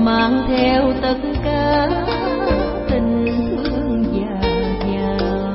mang theo tất cả tình thương dạt dào.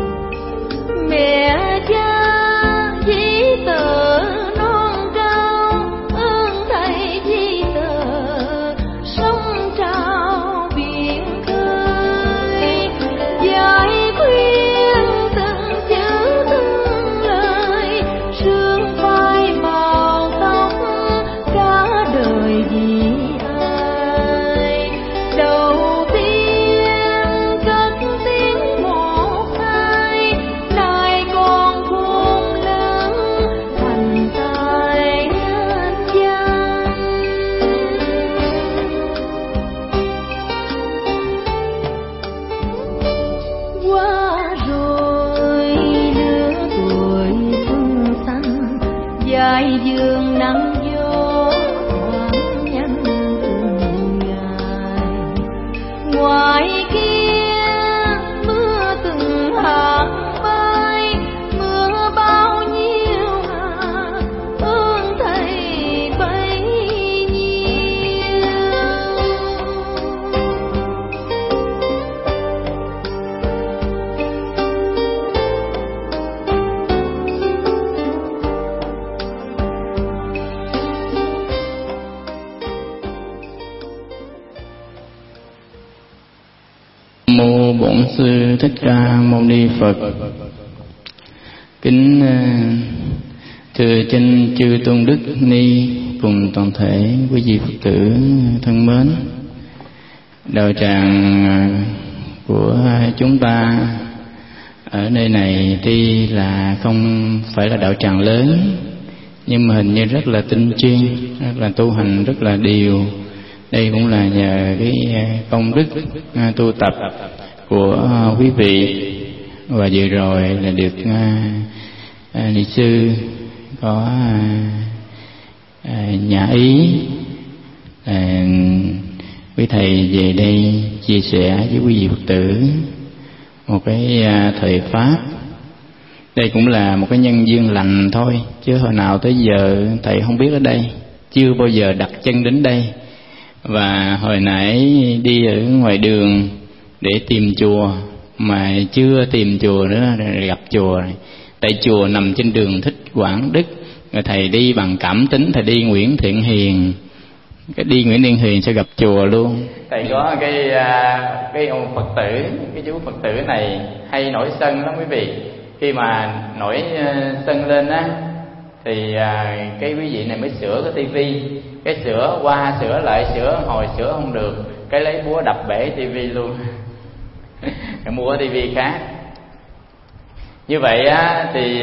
Mẹ cha dĩ tờ non cao, ơn thầy dĩ tờ sông trào biển khơi. Giải khuyên từng chữ từng lời, sương phai màu tóc cả đời vì ai. Đầu tiên cất tiếng một hai, nay con khôn lớn thành tài anh danh. Qua rồi lứa tuổi xuân xanh, dài dương nắng gió thoáng nhanh từng ngày. Ngoài kia mưa từng hạt bay, mưa bao nhiêu hạt ơn thầy bấy nhiêu. Mô Bổn Sư Thích Ca Mâu Ni Phật. Kính thưa chư chư tôn đức ni cùng toàn thể quý vị Phật tử thân mến. Đạo tràng của chúng ta ở nơi này tuy là không phải là đạo tràng lớn, nhưng mà hình như rất là tinh chuyên, rất là tu hành rất là điều. Đây cũng là nhờ cái công đức tu tập của quý vị. Và vừa rồi là được ni sư có nhã ý quý thầy về đây chia sẻ với quý vị Phật tử một cái thời pháp. Đây cũng là một cái nhân duyên lành thôi, chứ hồi nào tới giờ thầy không biết ở đây, chưa bao giờ đặt chân đến đây. Và hồi nãy đi ở ngoài đường để tìm chùa mà chưa tìm chùa nữa, gặp chùa. Tại chùa nằm trên đường Thích Quảng Đức, rồi thầy đi bằng cảm tính, thầy đi Nguyễn Thiện Hiền. Cái đi Nguyễn Thiện Hiền sẽ gặp chùa luôn. Thầy có cái ông Phật tử, cái chú Phật tử này hay nổi sân lắm quý vị. Khi mà nổi sân lên á thì cái quý vị này mới sửa cái tivi, cái sửa qua sửa lại, sửa hồi sửa không được, cái lấy búa đập bể tivi luôn. Mua tivi khác. Như vậy á thì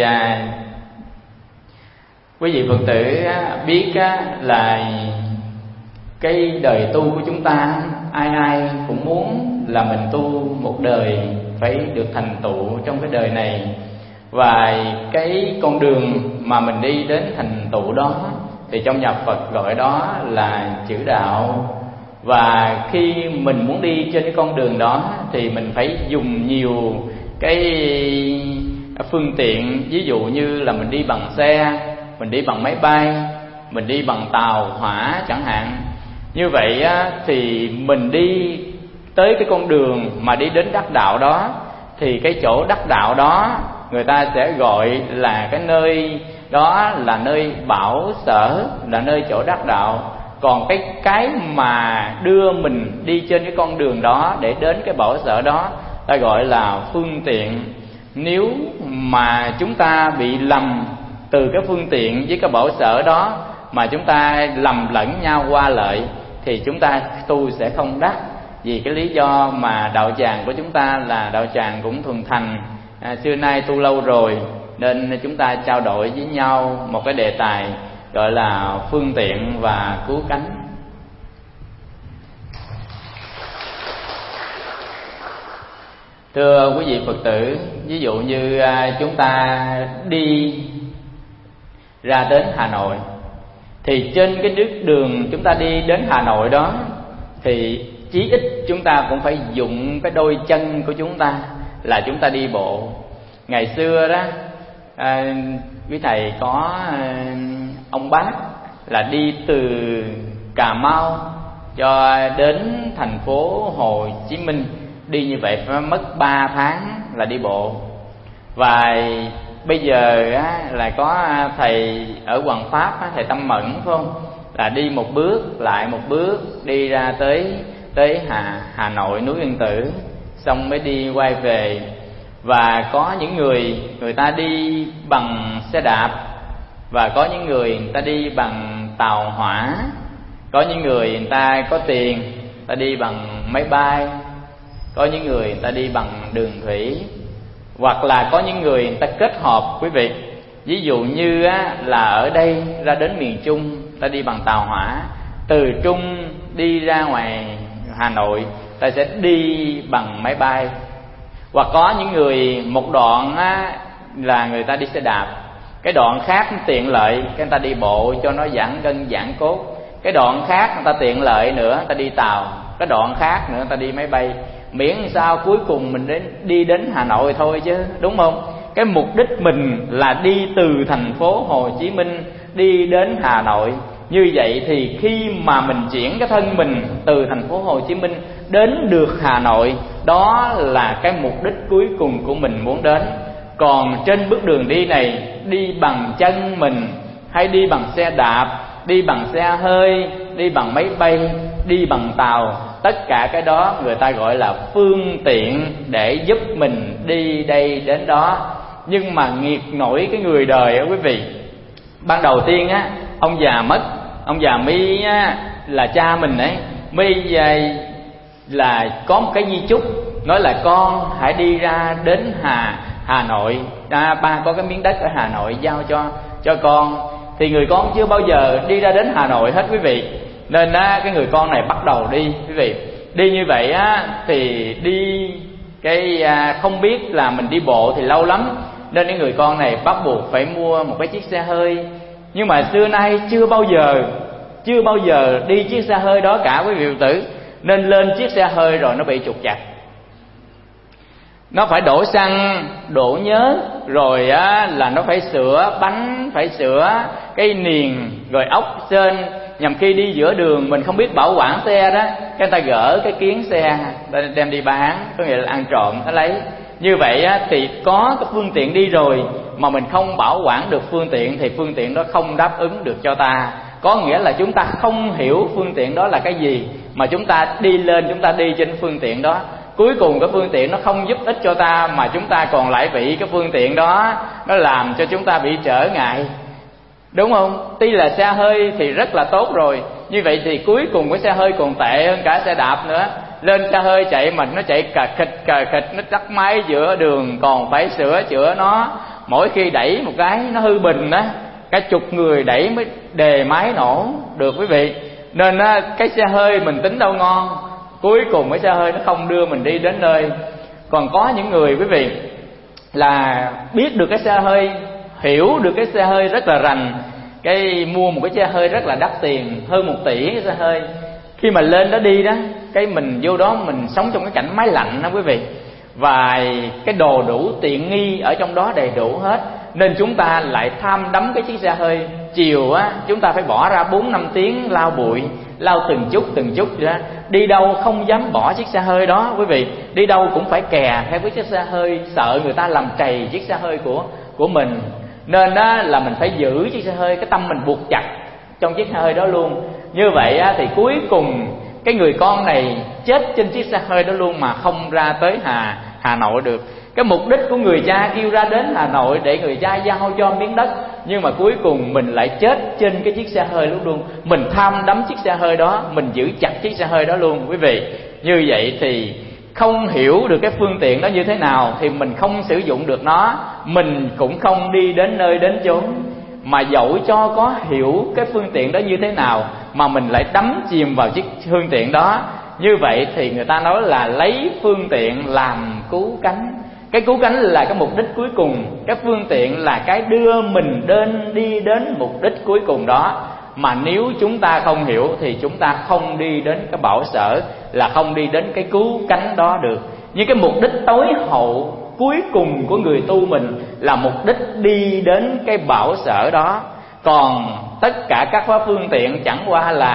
quý vị Phật tử biết là cái đời tu của chúng ta, ai ai cũng muốn là mình tu một đời phải được thành tựu trong cái đời này. Và cái con đường mà mình đi đến thành tựu đó thì trong nhà Phật gọi đó là chữ đạo. Và khi mình muốn đi trên cái con đường đó thì mình phải dùng nhiều cái phương tiện. Ví dụ như là mình đi bằng xe, mình đi bằng máy bay, mình đi bằng tàu hỏa chẳng hạn. Như vậy thì mình đi tới cái con đường mà đi đến đắc đạo đó, thì cái chỗ đắc đạo đó người ta sẽ gọi là cái nơi đó là nơi bảo sở, là nơi chỗ đắc đạo. Còn cái mà đưa mình đi trên cái con đường đó để đến cái bảo sở đó ta gọi là phương tiện. Nếu mà chúng ta bị lầm từ cái phương tiện với cái bảo sở đó, mà chúng ta lầm lẫn nhau qua lại, thì chúng ta tu sẽ không đắc. Vì cái lý do mà đạo tràng của chúng ta là đạo tràng cũng thuần thành, xưa nay tu lâu rồi, nên chúng ta trao đổi với nhau một cái đề tài gọi là phương tiện và cứu cánh. Thưa quý vị Phật tử, ví dụ như chúng ta đi ra đến Hà Nội, thì trên cái đường chúng ta đi đến Hà Nội đó thì chí ít chúng ta cũng phải dụng cái đôi chân của chúng ta, là chúng ta đi bộ. Ngày xưa đó quý thầy có ông bác là đi từ Cà Mau cho đến thành phố Hồ Chí Minh. Đi như vậy phải mất 3 tháng là đi bộ. Và bây giờ á, là có thầy ở Hoàng Pháp á, thầy Tâm Mẫn phải không, là đi một bước lại một bước đi ra tới Hà Nội, núi Yên Tử, xong mới đi quay về. Và có những người ta đi bằng xe đạp, và có những người ta đi bằng tàu hỏa, có những người ta có tiền ta đi bằng máy bay, có những người ta đi bằng đường thủy, hoặc là có những người ta kết hợp quý vị. Ví dụ như á, là ở đây ra đến miền Trung ta đi bằng tàu hỏa, từ Trung đi ra ngoài Hà Nội ta sẽ đi bằng máy bay. Hoặc có những người một đoạn á, là người ta đi xe đạp, cái đoạn khác tiện lợi cái người ta đi bộ cho nó giãn gân giãn cốt, cái đoạn khác người ta tiện lợi nữa người ta đi tàu, cái đoạn khác nữa người ta đi máy bay. Miễn sao cuối cùng mình đi đến Hà Nội thôi chứ, đúng không? Cái mục đích mình là đi từ thành phố Hồ Chí Minh đi đến Hà Nội. Như vậy thì khi mà mình chuyển cái thân mình từ thành phố Hồ Chí Minh đến được Hà Nội, đó là cái mục đích cuối cùng của mình muốn đến. Còn trên bước đường đi này, đi bằng chân mình hay đi bằng xe đạp, đi bằng xe hơi, đi bằng máy bay, đi bằng tàu, tất cả cái đó người ta gọi là phương tiện để giúp mình đi đây đến đó. Nhưng mà nghiệt nổi cái người đời á quý vị. Ban đầu tiên á, ông già mất, ông già Mi á, là cha mình ấy, Mi là có một cái di chúc nói là con hãy đi ra đến Hà Nội, ba có cái miếng đất ở Hà Nội giao cho con. Thì người con chưa bao giờ đi ra đến Hà Nội hết quý vị, nên cái người con này bắt đầu đi quý vị. Đi như vậy á, thì đi không biết là mình đi bộ thì lâu lắm, nên cái người con này bắt buộc phải mua một cái chiếc xe hơi. Nhưng mà xưa nay chưa bao giờ đi chiếc xe hơi đó cả quý vị Phật tử. Nên lên chiếc xe hơi rồi nó bị trục trặc, nó phải đổ xăng, đổ nhớt, rồi á, là nó phải sửa bánh, phải sửa cái niền, rồi ốc sên. Nhằm khi đi giữa đường mình không biết bảo quản xe đó, cái ta gỡ cái kiến xe đem đi bán, có nghĩa là ăn trộm nó lấy. Như vậy á, thì có cái phương tiện đi rồi mà mình không bảo quản được phương tiện thì phương tiện đó không đáp ứng được cho ta. Có nghĩa là chúng ta không hiểu phương tiện đó là cái gì, mà chúng ta đi lên, chúng ta đi trên phương tiện đó. Cuối cùng cái phương tiện nó không giúp ích cho ta, mà chúng ta còn lại bị cái phương tiện đó nó làm cho chúng ta bị trở ngại, đúng không? Tuy là xe hơi thì rất là tốt rồi, như vậy thì cuối cùng cái xe hơi còn tệ hơn cả xe đạp nữa. Lên xe hơi chạy mà nó chạy cà khịch, nó tắt máy giữa đường, còn phải sửa chữa nó. Mỗi khi đẩy một cái nó hư bình á, cả chục người đẩy mới đề máy nổ được quý vị. Nên cái xe hơi mình tính đâu ngon, cuối cùng cái xe hơi nó không đưa mình đi đến nơi. Còn có những người quý vị là biết được cái xe hơi, hiểu được cái xe hơi rất là rành, cái mua một cái xe hơi rất là đắt tiền, hơn 1 tỷ cái xe hơi. Khi mà lên đó đi đó, cái mình vô đó mình sống trong cái cảnh máy lạnh đó quý vị, và cái đồ đủ tiện nghi ở trong đó đầy đủ hết, nên chúng ta lại tham đắm cái chiếc xe hơi. Chiều á, chúng ta phải bỏ ra 4-5 tiếng lau bụi, lau từng chút vậy đó. Đi đâu không dám bỏ chiếc xe hơi đó quý vị, đi đâu cũng phải kè theo cái chiếc xe hơi, sợ người ta làm trầy chiếc xe hơi của mình. Nên á, là mình phải giữ chiếc xe hơi, cái tâm mình buộc chặt trong chiếc xe hơi đó luôn. Như vậy á, thì cuối cùng cái người con này chết trên chiếc xe hơi đó luôn mà không ra tới Hà Nội được. Cái mục đích của người cha kêu ra đến Hà Nội để người cha giao cho miếng đất, nhưng mà cuối cùng mình lại chết trên cái chiếc xe hơi luôn. Mình tham đắm chiếc xe hơi đó, mình giữ chặt chiếc xe hơi đó luôn quý vị. Như vậy thì không hiểu được cái phương tiện đó như thế nào thì mình không sử dụng được nó, mình cũng không đi đến nơi đến chốn. Mà dẫu cho có hiểu cái phương tiện đó như thế nào mà mình lại đắm chìm vào chiếc phương tiện đó, như vậy thì người ta nói là lấy phương tiện làm cứu cánh. Cái cứu cánh là cái mục đích cuối cùng, cái phương tiện là cái đưa mình đi đến mục đích cuối cùng đó. Mà nếu chúng ta không hiểu thì chúng ta không đi đến cái bảo sở, là không đi đến cái cứu cánh đó được. Nhưng cái mục đích tối hậu cuối cùng của người tu mình là mục đích đi đến cái bảo sở đó. Còn tất cả các phương tiện chẳng qua là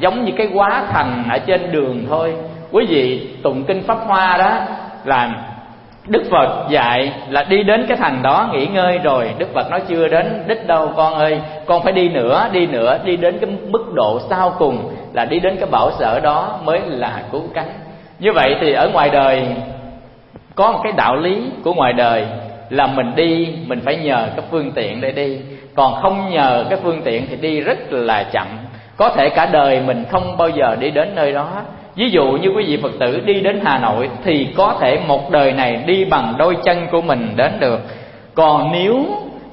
giống như cái hóa thành ở trên đường thôi. Quý vị tụng kinh Pháp Hoa đó là Đức Phật dạy là đi đến cái thành đó nghỉ ngơi rồi. Đức Phật nói chưa đến đích đâu con ơi, con phải đi nữa, đi đến cái mức độ sau cùng là đi đến cái bảo sở đó mới là cứu cánh. Như vậy thì ở ngoài đời có một cái đạo lý của ngoài đời là mình đi, mình phải nhờ cái phương tiện để đi. Còn không nhờ cái phương tiện thì đi rất là chậm. Có thể cả đời mình không bao giờ đi đến nơi đó. Ví dụ như quý vị Phật tử đi đến Hà Nội thì có thể một đời này đi bằng đôi chân của mình đến được. Còn nếu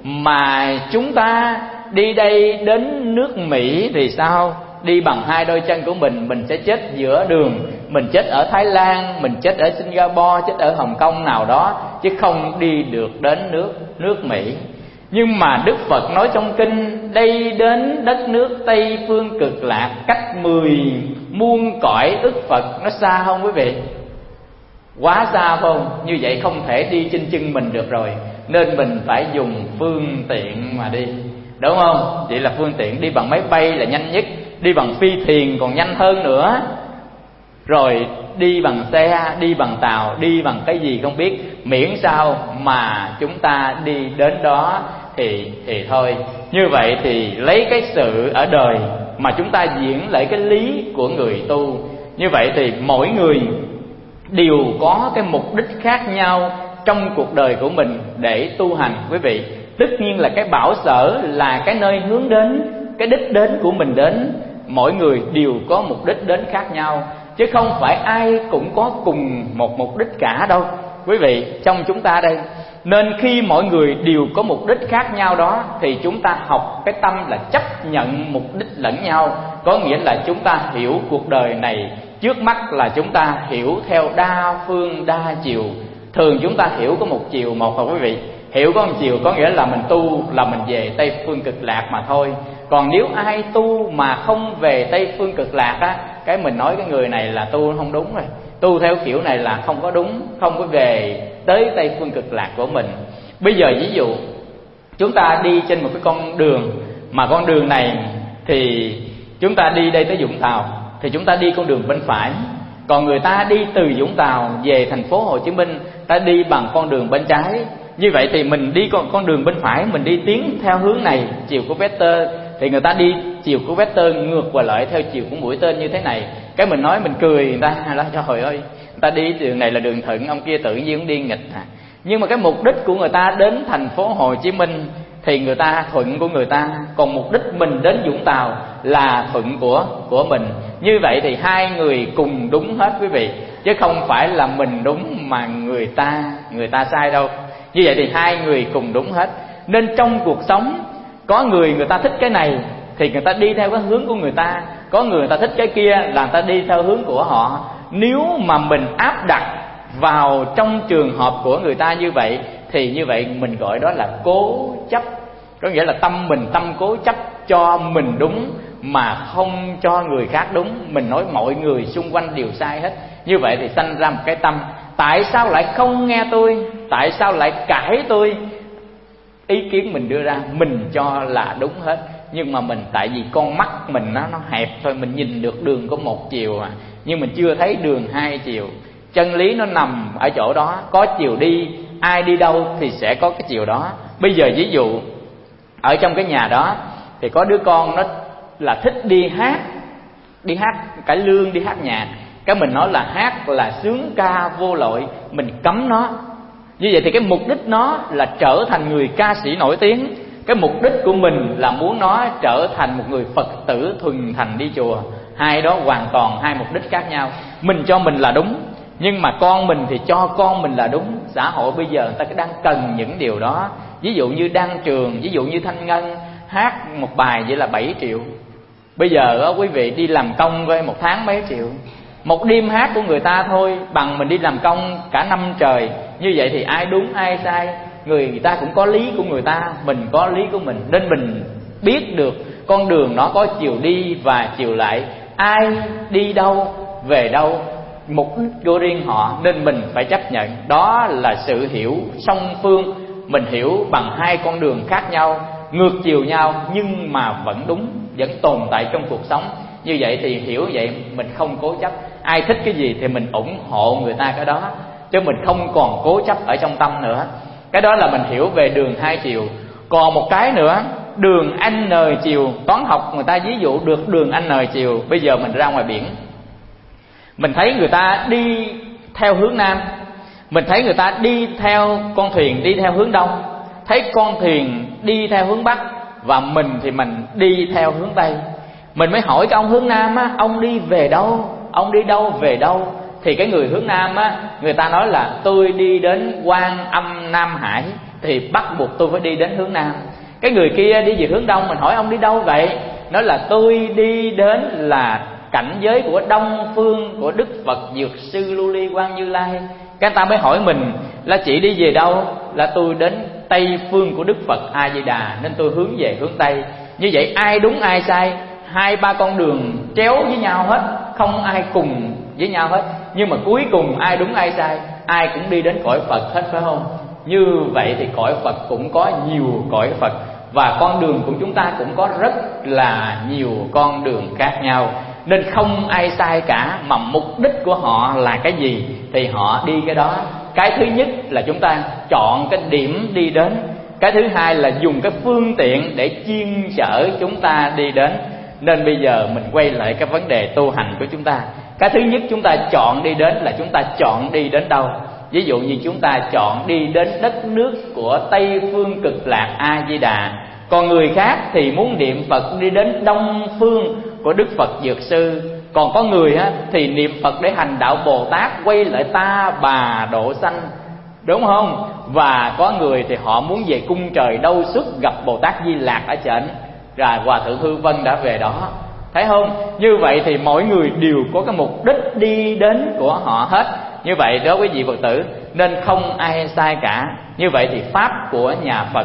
mà chúng ta đi đây đến nước Mỹ thì sao? Đi bằng hai đôi chân của mình sẽ chết giữa đường. Mình chết ở Thái Lan, mình chết ở Singapore, chết ở Hồng Kông nào đó, chứ không đi được đến nước Mỹ. Nhưng mà Đức Phật nói trong kinh, đây đến đất nước Tây Phương Cực Lạc, cách 10 muôn cõi ức Phật. Nó xa không quý vị? Quá xa không? Như vậy không thể đi trên chân mình được rồi, nên mình phải dùng phương tiện mà đi, đúng không? Vậy là phương tiện đi bằng máy bay là nhanh nhất, đi bằng phi thuyền còn nhanh hơn nữa, rồi đi bằng xe, đi bằng tàu, đi bằng cái gì không biết, miễn sao mà chúng ta đi đến đó thì thôi. Như vậy thì lấy cái sự ở đời mà chúng ta diễn lại cái lý của người tu. Như vậy thì mỗi người đều có cái mục đích khác nhau trong cuộc đời của mình để tu hành quý vị. Tất nhiên là cái bảo sở là cái nơi hướng đến, cái đích đến của mình đến. Mỗi người đều có mục đích đến khác nhau, chứ không phải ai cũng có cùng một mục đích cả đâu quý vị, trong chúng ta đây. Nên khi mọi người đều có mục đích khác nhau đó thì chúng ta học cái tâm là chấp nhận mục đích lẫn nhau. Có nghĩa là chúng ta hiểu cuộc đời này trước mắt là chúng ta hiểu theo đa phương đa chiều. Thường chúng ta hiểu có một chiều một thôi quý vị. Hiểu có một chiều có nghĩa là mình tu là mình về Tây Phương Cực Lạc mà thôi. Còn nếu ai tu mà không về Tây Phương Cực Lạc á, cái mình nói cái người này là tu không đúng rồi. Tu theo kiểu này là không có đúng, không có về tới Tây Phương Cực Lạc của mình. Bây giờ ví dụ chúng ta đi trên một cái con đường, mà con đường này thì chúng ta đi đây tới Vũng Tàu thì chúng ta đi con đường bên phải. Còn người ta đi từ Vũng Tàu về thành phố Hồ Chí Minh, ta đi bằng con đường bên trái. Như vậy thì mình đi con đường bên phải, mình đi tiến theo hướng này, chiều của vector, thì người ta đi chiều của vector ngược qua lại theo chiều của mũi tên như thế này. Cái mình nói mình cười người ta là trời ơi, người ta đi đường này là đường thuận, ông kia tự nhiên cũng đi nghịch à. Nhưng mà cái mục đích của người ta đến thành phố Hồ Chí Minh thì người ta thuận của người ta, còn mục đích mình đến Vũng Tàu là thuận của mình. Như vậy thì hai người cùng đúng hết quý vị, chứ không phải là mình đúng mà người ta sai đâu. Như vậy thì hai người cùng đúng hết. Nên trong cuộc sống có người ta thích cái này thì người ta đi theo cái hướng của người ta, có người ta thích cái kia là người ta đi theo hướng của họ. Nếu mà mình áp đặt vào trong trường hợp của người ta như vậy thì như vậy mình gọi đó là cố chấp. Có nghĩa là tâm cố chấp cho mình đúng mà không cho người khác đúng. Mình nói mọi người xung quanh đều sai hết. Như vậy thì sanh ra một cái tâm tại sao lại không nghe tôi, tại sao lại cãi tôi. Ý kiến mình đưa ra mình cho là đúng hết, nhưng mà mình tại vì con mắt mình nó hẹp thôi, mình nhìn được đường có một chiều à, nhưng mình chưa thấy đường hai chiều. Chân lý nó nằm ở chỗ đó, có chiều đi, ai đi đâu thì sẽ có cái chiều đó. Bây giờ ví dụ ở trong cái nhà đó thì có đứa con nó là thích đi hát cải lương, đi hát nhạc. Cái mình nói là hát là sướng ca vô lội, mình cấm nó. Như vậy thì cái mục đích nó là trở thành người ca sĩ nổi tiếng. Cái mục đích của mình là muốn nó trở thành một người Phật tử thuần thành đi chùa. Hai đó hoàn toàn hai mục đích khác nhau. Mình cho mình là đúng, nhưng mà con mình thì cho con mình là đúng. Xã hội bây giờ người ta đang cần những điều đó. Ví dụ như Đăng Trường, ví dụ như Thanh Ngân hát một bài vậy là 7 triệu. Bây giờ đó, quý vị đi làm công coi một tháng mấy triệu. Một đêm hát của người ta thôi bằng mình đi làm công cả năm trời. Như vậy thì ai đúng ai sai, người ta cũng có lý của người ta, mình có lý của mình. Nên mình biết được con đường nó có chiều đi và chiều lại, ai đi đâu về đâu, mục đích của riêng họ, nên mình phải chấp nhận. Đó là sự hiểu song phương. Mình hiểu bằng hai con đường khác nhau, ngược chiều nhau, nhưng mà vẫn đúng, vẫn tồn tại trong cuộc sống. Như vậy thì hiểu vậy mình không cố chấp. Ai thích cái gì thì mình ủng hộ người ta cái đó, chứ mình không còn cố chấp ở trong tâm nữa. Cái đó là mình hiểu về đường hai chiều. Còn một cái nữa, đường n chiều. Toán học người ta ví dụ được đường n chiều. Bây giờ mình ra ngoài biển, mình thấy người ta đi theo hướng nam, mình thấy người ta đi theo con thuyền đi theo hướng đông, thấy con thuyền đi theo hướng bắc, và mình thì mình đi theo hướng tây. Mình mới hỏi cái ông hướng nam á, ông đi về đâu, ông đi đâu về đâu? Thì cái người hướng nam á, người ta nói là tôi đi đến Quan Âm Nam Hải, thì bắt buộc tôi phải đi đến hướng nam. Cái người kia đi về hướng đông, mình hỏi ông đi đâu vậy? Nói là tôi đi đến là cảnh giới của đông phương của Đức Phật Dược Sư Lưu Ly Quang Như Lai. Cái ta mới hỏi mình là chị đi về đâu? Là tôi đến Tây phương của Đức Phật A Di Đà, nên tôi hướng về hướng Tây. Như vậy ai đúng ai sai? Hai ba con đường chéo với nhau hết, không ai cùng với nhau hết. Nhưng mà cuối cùng ai đúng ai sai? Ai cũng đi đến cõi Phật hết, phải không? Như vậy thì cõi Phật cũng có nhiều cõi Phật, và con đường của chúng ta cũng có rất là nhiều con đường khác nhau. Nên không ai sai cả, mà mục đích của họ là cái gì thì họ đi cái đó. Cái thứ nhất là chúng ta chọn cái điểm đi đến. Cái thứ hai là dùng cái phương tiện để chuyên chở chúng ta đi đến. Nên bây giờ mình quay lại cái vấn đề tu hành của chúng ta. Cái thứ nhất chúng ta chọn đi đến là chúng ta chọn đi đến đâu. Ví dụ như chúng ta chọn đi đến đất nước của Tây phương Cực Lạc A Di Đà. Còn người khác thì muốn niệm Phật đi đến đông phương của Đức Phật Dược Sư. Còn có người á, thì niệm Phật để hành đạo Bồ Tát, quay lại Ta Bà độ sanh, đúng không? Và có người thì họ muốn về cung trời Đâu Xuất gặp Bồ Tát Di Lạc ở trển. Rồi Hòa Thượng Hư Vân đã về đó, thấy không? Như vậy thì mỗi người đều có cái mục đích đi đến của họ hết. Như vậy đó quý vị Phật tử, nên không ai sai cả. Như vậy thì pháp của nhà Phật,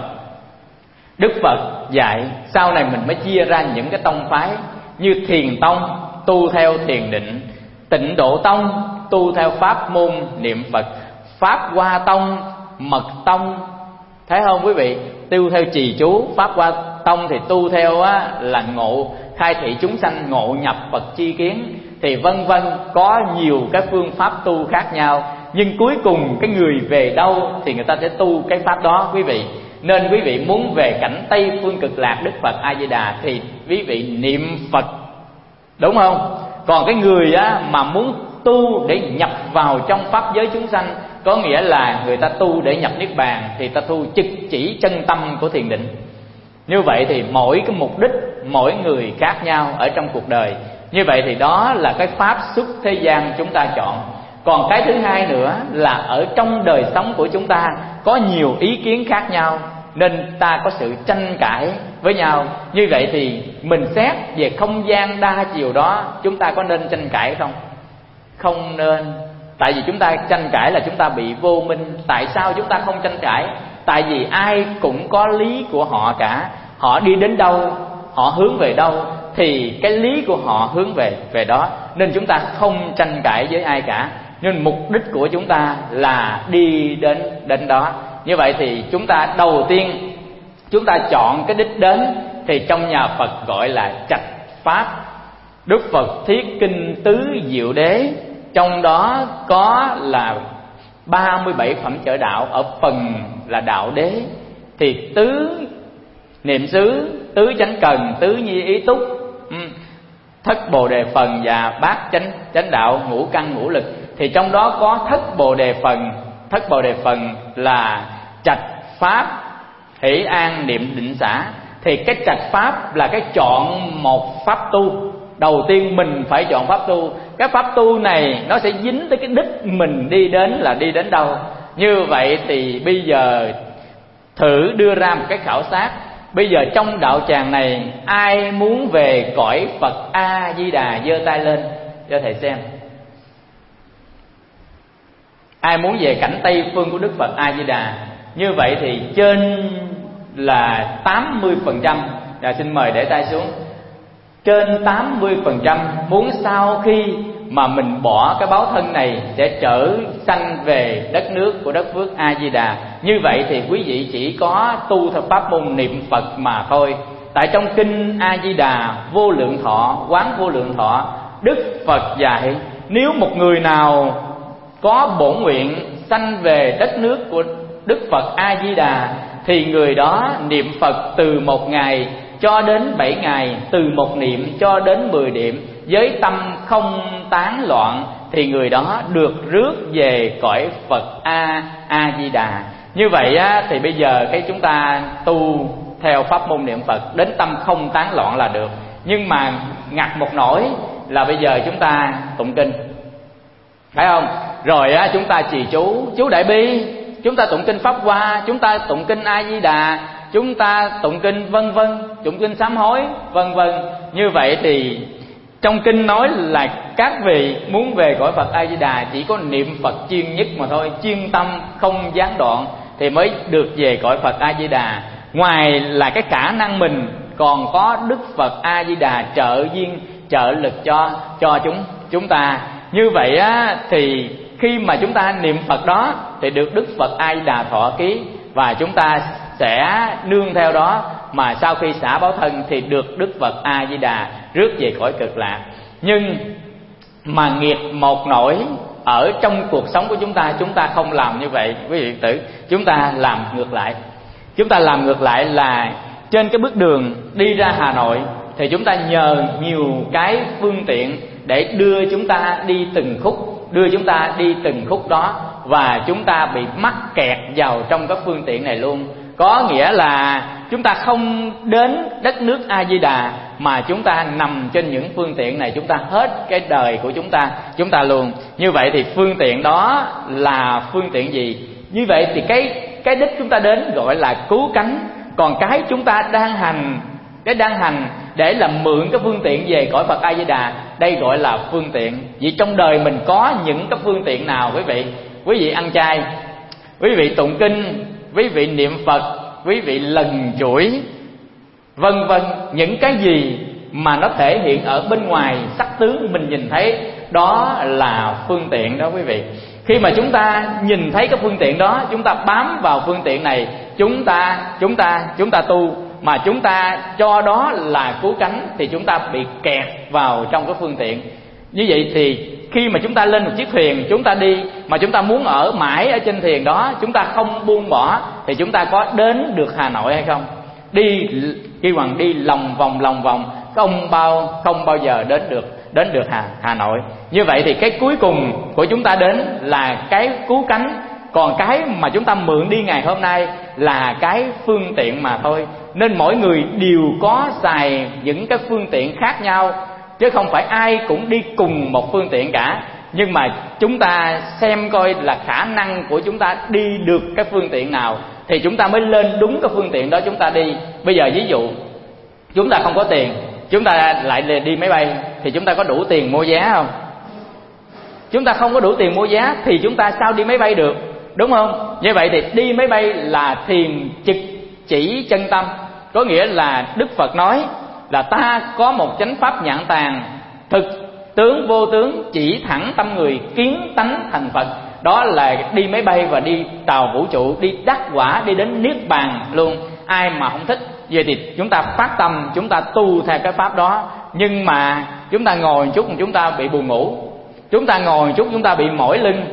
Đức Phật dạy, sau này mình mới chia ra những cái tông phái. Như Thiền Tông tu theo thiền định, Tịnh Độ Tông tu theo pháp môn niệm Phật, Pháp Hoa Tông, Mật Tông, thấy không quý vị? Tu theo trì chú. Pháp Hoa Tông thì tu theo á, là ngộ khai thị chúng sanh, ngộ nhập Phật chi kiến, thì vân vân, có nhiều cái phương pháp tu khác nhau. Nhưng cuối cùng cái người về đâu thì người ta sẽ tu cái pháp đó quý vị. Nên quý vị muốn về cảnh Tây phương Cực Lạc Đức Phật A Di Đà thì quý vị niệm Phật, đúng không? Còn cái người á, mà muốn tu để nhập vào trong pháp giới chúng sanh, có nghĩa là người ta tu để nhập niết bàn, thì ta tu trực chỉ chân tâm của thiền định. Như vậy thì mỗi cái mục đích mỗi người khác nhau ở trong cuộc đời. Như vậy thì đó là cái pháp xuất thế gian chúng ta chọn. Còn cái thứ hai nữa là ở trong đời sống của chúng ta có nhiều ý kiến khác nhau, nên ta có sự tranh cãi với nhau. Như vậy thì mình xét về không gian đa chiều đó, chúng ta có nên tranh cãi không? Không nên. Tại vì chúng ta tranh cãi là chúng ta bị vô minh. Tại sao chúng ta không tranh cãi? Tại vì ai cũng có lý của họ cả. Họ đi đến đâu, họ hướng về đâu, thì cái lý của họ hướng về đó. Nên chúng ta không tranh cãi với ai cả. Nhưng mục đích của chúng ta là đi đến đó. Như vậy thì chúng ta đầu tiên chúng ta chọn cái đích đến, thì trong nhà Phật gọi là trạch pháp. Đức Phật thiết kinh tứ diệu đế, trong đó có là 37 phẩm trợ đạo, ở phần là đạo đế. Thì tứ niệm xứ, tứ chánh cần, tứ nhi ý túc, thất bồ đề phần và bát chánh đạo, ngũ căn ngũ lực. Thì trong đó có thất bồ đề phần. Thất bồ đề phần là trạch pháp, hỷ an niệm định xả. Thì cái trạch pháp là cái chọn một pháp tu. Đầu tiên mình phải chọn pháp tu. Cái pháp tu này nó sẽ dính tới cái đích mình đi đến là đi đến đâu. Như vậy thì bây giờ thử đưa ra một cái khảo sát. Bây giờ trong đạo tràng này, ai muốn về cõi Phật A Di Đà giơ tay lên cho thầy xem. Ai muốn về cảnh Tây phương của Đức Phật A Di Đà? Như vậy thì trên là 80%. Xin mời để tay xuống. Trên 80% muốn sau khi mà mình bỏ cái báo thân này sẽ trở sanh về đất nước của đất phước A Di Đà. Như vậy thì quý vị chỉ có tu theo pháp môn niệm Phật mà thôi. Tại trong kinh A Di Đà Vô Lượng Thọ, Quán Vô Lượng Thọ, Đức Phật dạy nếu một người nào có bổn nguyện sanh về đất nước của Đức Phật A Di Đà thì người đó niệm Phật từ 1 ngày cho đến 7 ngày, từ 1 niệm cho đến 10 niệm, với tâm không tán loạn thì người đó được rước về cõi Phật A Di Đà. Như vậy thì bây giờ cái chúng ta tu theo pháp môn niệm Phật đến tâm không tán loạn là được. Nhưng mà ngặt một nỗi là bây giờ chúng ta tụng kinh, phải không? Rồi chúng ta trì chú Đại Bi, chúng ta tụng kinh Pháp Hoa, chúng ta tụng kinh A Di Đà, chúng ta tụng kinh vân vân, tụng kinh sám hối vân vân. Như vậy thì trong kinh nói là các vị muốn về cõi Phật A Di Đà chỉ có niệm Phật chuyên nhất mà thôi, chuyên tâm không gián đoạn thì mới được về cõi Phật A Di Đà. Ngoài là cái khả năng mình còn có Đức Phật A Di Đà trợ duyên trợ lực cho chúng ta. Như vậy thì khi mà chúng ta niệm Phật đó thì được Đức Phật A Di Đà thọ ký, và chúng ta sẽ nương theo đó mà sau khi xả báo thân thì được Đức Phật A Di Đà rước về cõi Cực Lạc. Nhưng mà nghiệp một nỗi ở trong cuộc sống của chúng ta không làm như vậy quý vị tử. Chúng ta làm ngược lại. Chúng ta làm ngược lại là trên cái bước đường đi ra Hà Nội thì chúng ta nhờ nhiều cái phương tiện để đưa chúng ta đi từng khúc đó, và chúng ta bị mắc kẹt vào trong các phương tiện này luôn. Có nghĩa là chúng ta không đến đất nước A Di Đà mà chúng ta nằm trên những phương tiện này, chúng ta hết cái đời của chúng ta luôn. Như vậy thì phương tiện đó là phương tiện gì? Như vậy thì cái đích chúng ta đến gọi là cứu cánh, còn cái chúng ta đang hành để làm mượn cái phương tiện về cõi Phật A Di Đà, đây gọi là phương tiện. Vì trong đời mình có những cái phương tiện nào quý vị? Quý vị ăn chay, quý vị tụng kinh, quý vị niệm Phật, quý vị lần chuỗi vân vân, những cái gì mà nó thể hiện ở bên ngoài sắc tướng mình nhìn thấy, đó là phương tiện đó quý vị. Khi mà chúng ta nhìn thấy cái phương tiện đó, chúng ta bám vào phương tiện này, chúng ta tu, mà chúng ta cho đó là cứu cánh thì chúng ta bị kẹt vào trong cái phương tiện. Như vậy thì khi mà chúng ta lên một chiếc thuyền, chúng ta đi mà chúng ta muốn ở mãi ở trên thuyền đó, chúng ta không buông bỏ thì chúng ta có đến được Hà Nội hay không? Khi hoàng đi lòng vòng không bao giờ đến được Hà Nội. Như vậy thì cái cuối cùng của chúng ta đến là cái cứu cánh, còn cái mà chúng ta mượn đi ngày hôm nay là cái phương tiện mà thôi. Nên mỗi người đều có xài những cái phương tiện khác nhau, chứ không phải ai cũng đi cùng một phương tiện cả. Nhưng mà chúng ta xem coi là khả năng của chúng ta đi được cái phương tiện nào thì chúng ta mới lên đúng cái phương tiện đó chúng ta đi. Bây giờ ví dụ chúng ta không có tiền, chúng ta lại đi máy bay thì chúng ta có đủ tiền mua vé không? Chúng ta không có đủ tiền mua vé thì chúng ta sao đi máy bay được, đúng không? Như vậy thì đi máy bay là thiền trực chỉ chân tâm, có nghĩa là Đức Phật nói là ta có một chánh pháp nhãn tàng, thực tướng vô tướng, chỉ thẳng tâm người, kiến tánh thành Phật. Đó là đi máy bay và đi tàu vũ trụ, đi đắc quả, đi đến niết bàn luôn. Ai mà không thích. Vậy thì chúng ta phát tâm, chúng ta tu theo cái pháp đó. Nhưng mà chúng ta ngồi một chút chúng ta bị buồn ngủ, chúng ta ngồi một chút chúng ta bị mỏi lưng,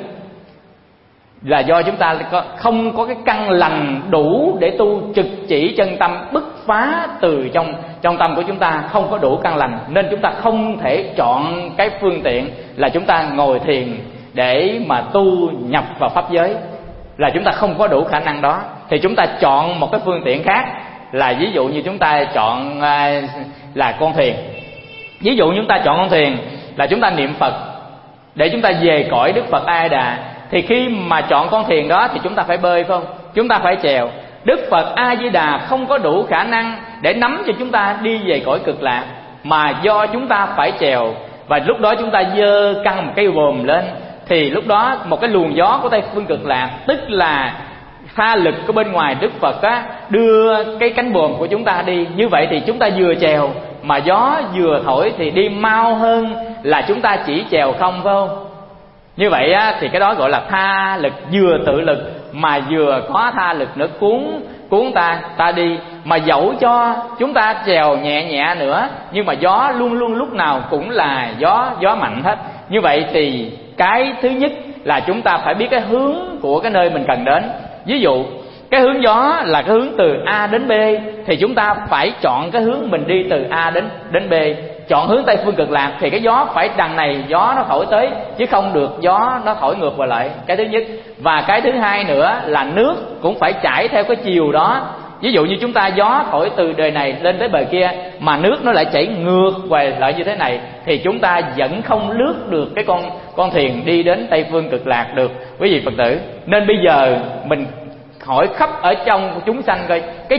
là do chúng ta không có cái căn lành đủ để tu trực chỉ chân tâm, bứt phá từ trong tâm của chúng ta, không có đủ căn lành, nên chúng ta không thể chọn cái phương tiện là chúng ta ngồi thiền để mà tu nhập vào pháp giới, là chúng ta không có đủ khả năng đó. Thì chúng ta chọn một cái phương tiện khác, là ví dụ như chúng ta chọn là con thuyền. Ví dụ chúng ta chọn con thuyền là chúng ta niệm Phật để chúng ta về cõi Đức Phật A Di Đà. Thì khi mà chọn con thuyền đó thì chúng ta phải bơi, phải không? Chúng ta phải chèo. Đức Phật A Di Đà không có đủ khả năng để nắm cho chúng ta đi về cõi Cực Lạc, mà do chúng ta phải chèo. Và lúc đó chúng ta giơ căng một cây vòm lên, thì lúc đó một cái luồng gió của Tây Phương Cực Lạc, tức là tha lực của bên ngoài Đức Phật á, đưa cái cánh buồm của chúng ta đi. Như vậy thì chúng ta vừa chèo mà gió vừa thổi thì đi mau hơn là chúng ta chỉ chèo không, phải không? Như vậy á, thì cái đó gọi là tha lực, vừa tự lực mà vừa có tha lực nữa cuốn ta đi. mà dẫu cho chúng ta chèo nhẹ nhẹ nữa, nhưng mà gió luôn luôn lúc nào cũng là gió mạnh hết. Như vậy thì cái thứ nhất là chúng ta phải biết cái hướng của cái nơi mình cần đến. Ví dụ cái hướng gió là cái hướng từ A đến B, thì chúng ta phải chọn cái hướng mình đi từ A đến B. Chọn hướng Tây phương cực lạc thì cái gió phải đằng này gió nó thổi tới, chứ không được gió nó thổi ngược lại. Cái thứ nhất. Và cái thứ hai nữa là nước cũng phải chảy theo cái chiều đó. Ví dụ như chúng ta gió thổi từ đời này lên tới bờ kia, mà nước nó lại chảy ngược về lại như thế này, thì chúng ta vẫn không lướt được cái con thuyền đi đến Tây phương cực lạc được, quý vị Phật tử. Nên bây giờ mình hỏi khắp ở trong chúng sanh coi, cái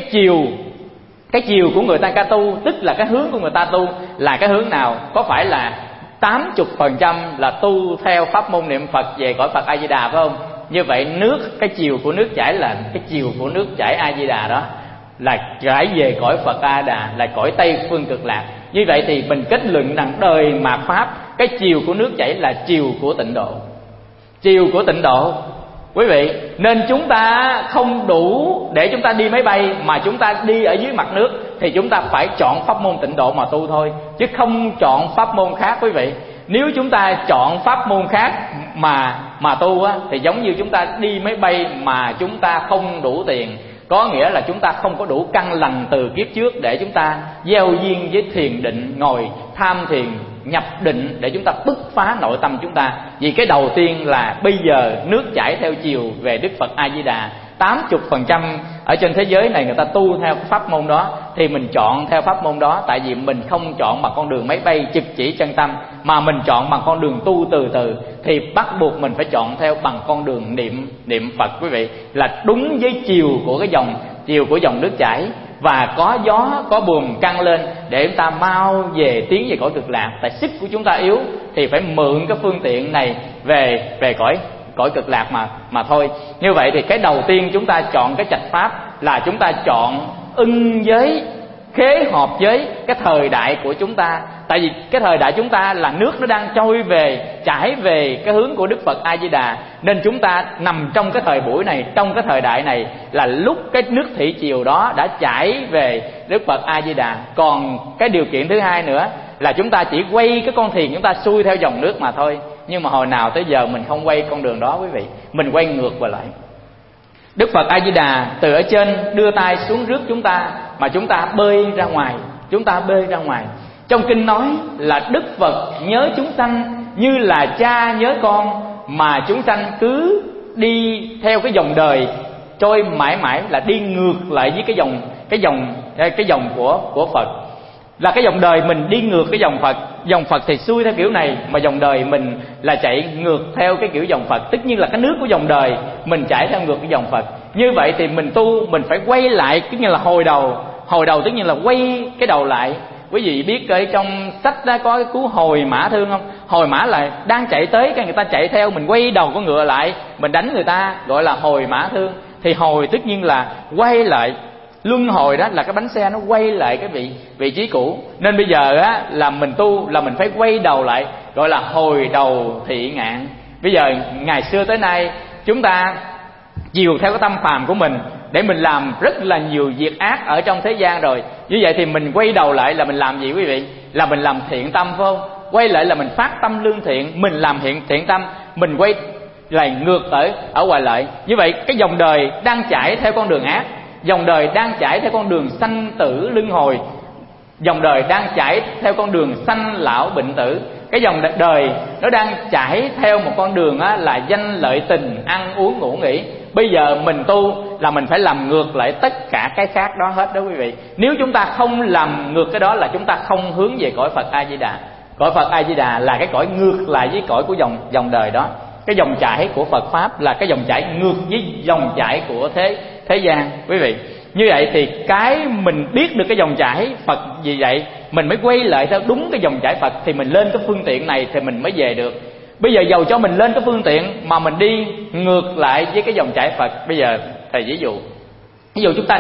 chiều của người ta ca tu, tức là cái hướng của người ta tu là cái hướng nào? Có phải là 80% là tu theo pháp môn niệm Phật về cõi Phật A Di Đà, phải không? Như vậy cái chiều của nước chảy là cái chiều của nước chảy A Di Đà đó, là chảy về cõi Phật A Di Đà, là cõi Tây phương cực lạc. Như vậy thì mình kết luận rằng đời mạt pháp, cái chiều của nước chảy là chiều của tịnh độ. Chiều của tịnh độ, quý vị. Nên chúng ta không đủ để chúng ta đi máy bay, mà chúng ta đi ở dưới mặt nước, thì chúng ta phải chọn pháp môn tịnh độ mà tu thôi, chứ không chọn pháp môn khác, quý vị. Nếu chúng ta chọn pháp môn khác mà tu á, thì giống như chúng ta đi máy bay mà chúng ta không đủ tiền. Có nghĩa là chúng ta không có đủ căn lành từ kiếp trước để chúng ta gieo duyên với thiền định, ngồi tham thiền nhập định để chúng ta bứt phá nội tâm chúng ta. Vì cái đầu tiên là bây giờ nước chảy theo chiều về Đức Phật A Di Đà. 80% ở trên thế giới này người ta tu theo pháp môn đó, thì mình chọn theo pháp môn đó. Tại vì mình không chọn bằng con đường máy bay trực chỉ chân tâm, mà mình chọn bằng con đường tu từ từ, thì bắt buộc mình phải chọn theo bằng con đường niệm Phật, quý vị. Là đúng với chiều của chiều của dòng nước chảy, và có gió có buồm căng lên để chúng ta mau tiến về cõi cực lạc. Tại sức của chúng ta yếu thì phải mượn cái phương tiện này về cõi cực lạc mà thôi. Như vậy thì cái đầu tiên chúng ta chọn cái trạch pháp là chúng ta chọn ưng với, khế hợp với cái thời đại của chúng ta. Tại vì cái thời đại chúng ta là nước nó đang trôi về, chảy về cái hướng của Đức Phật A Di Đà, nên chúng ta nằm trong cái thời buổi này, trong cái thời đại này là lúc cái nước thủy triều đó đã chảy về Đức Phật A Di Đà. Còn cái điều kiện thứ hai nữa là chúng ta chỉ quay cái con thuyền chúng ta xuôi theo dòng nước mà thôi. Nhưng mà hồi nào tới giờ mình không quay con đường đó, quý vị, mình quay ngược về lại. Đức Phật A Di Đà từ ở trên đưa tay xuống rước chúng ta, mà chúng ta bơi ra ngoài. Trong kinh nói là Đức Phật nhớ chúng sanh như là cha nhớ con, mà chúng sanh cứ đi theo cái dòng đời trôi mãi mãi, là đi ngược lại với cái dòng của Phật. Là cái dòng đời mình đi ngược cái dòng Phật. Dòng Phật thì xuôi theo kiểu này, mà dòng đời mình là chạy ngược theo cái kiểu dòng Phật. Tất nhiên là cái nước của dòng đời mình chạy theo ngược cái dòng Phật. Như vậy thì mình tu, mình phải quay lại, tức như là hồi đầu tất nhiên là quay cái đầu lại. Quý vị biết ở trong sách đó có cái cú hồi mã thương không? Hồi mã là đang chạy tới, cái người ta chạy theo, mình quay đầu con ngựa lại, mình đánh người ta, gọi là hồi mã thương. Thì hồi tất nhiên là quay lại, luân hồi đó là cái bánh xe nó quay lại cái vị trí cũ. Nên bây giờ á là mình tu là mình phải quay đầu lại, gọi là hồi đầu thị ngạn. Bây giờ ngày xưa tới nay chúng ta chiều theo cái tâm phàm của mình để mình làm rất là nhiều việc ác ở trong thế gian rồi. Như vậy thì mình quay đầu lại là mình làm gì, quý vị? Là mình làm thiện tâm, phải không? Quay lại là mình phát tâm lương thiện, mình làm thiện tâm, mình quay lại ngược ở ngoài lại. Như vậy cái dòng đời đang chạy theo con đường ác, dòng đời đang chạy theo con đường sanh tử luân hồi, dòng đời đang chạy theo con đường sanh lão bệnh tử. Cái dòng đời nó đang chạy theo một con đường á, là danh lợi tình, ăn uống ngủ nghỉ. Bây giờ mình tu là mình phải làm ngược lại tất cả cái khác đó hết đó, quý vị. Nếu chúng ta không làm ngược cái đó là chúng ta không hướng về cõi Phật A Di Đà. Cõi Phật A Di Đà là cái cõi ngược lại với cõi của dòng đời đó. Cái dòng chảy của Phật pháp là cái dòng chảy ngược với dòng chảy của thế gian, quý vị. Như vậy thì cái mình biết được cái dòng chảy Phật gì vậy, mình mới quay lại theo đúng cái dòng chảy Phật, thì mình lên cái phương tiện này thì mình mới về được. Bây giờ dầu cho mình lên cái phương tiện mà mình đi ngược lại với cái dòng chảy Phật. Bây giờ thầy ví dụ chúng ta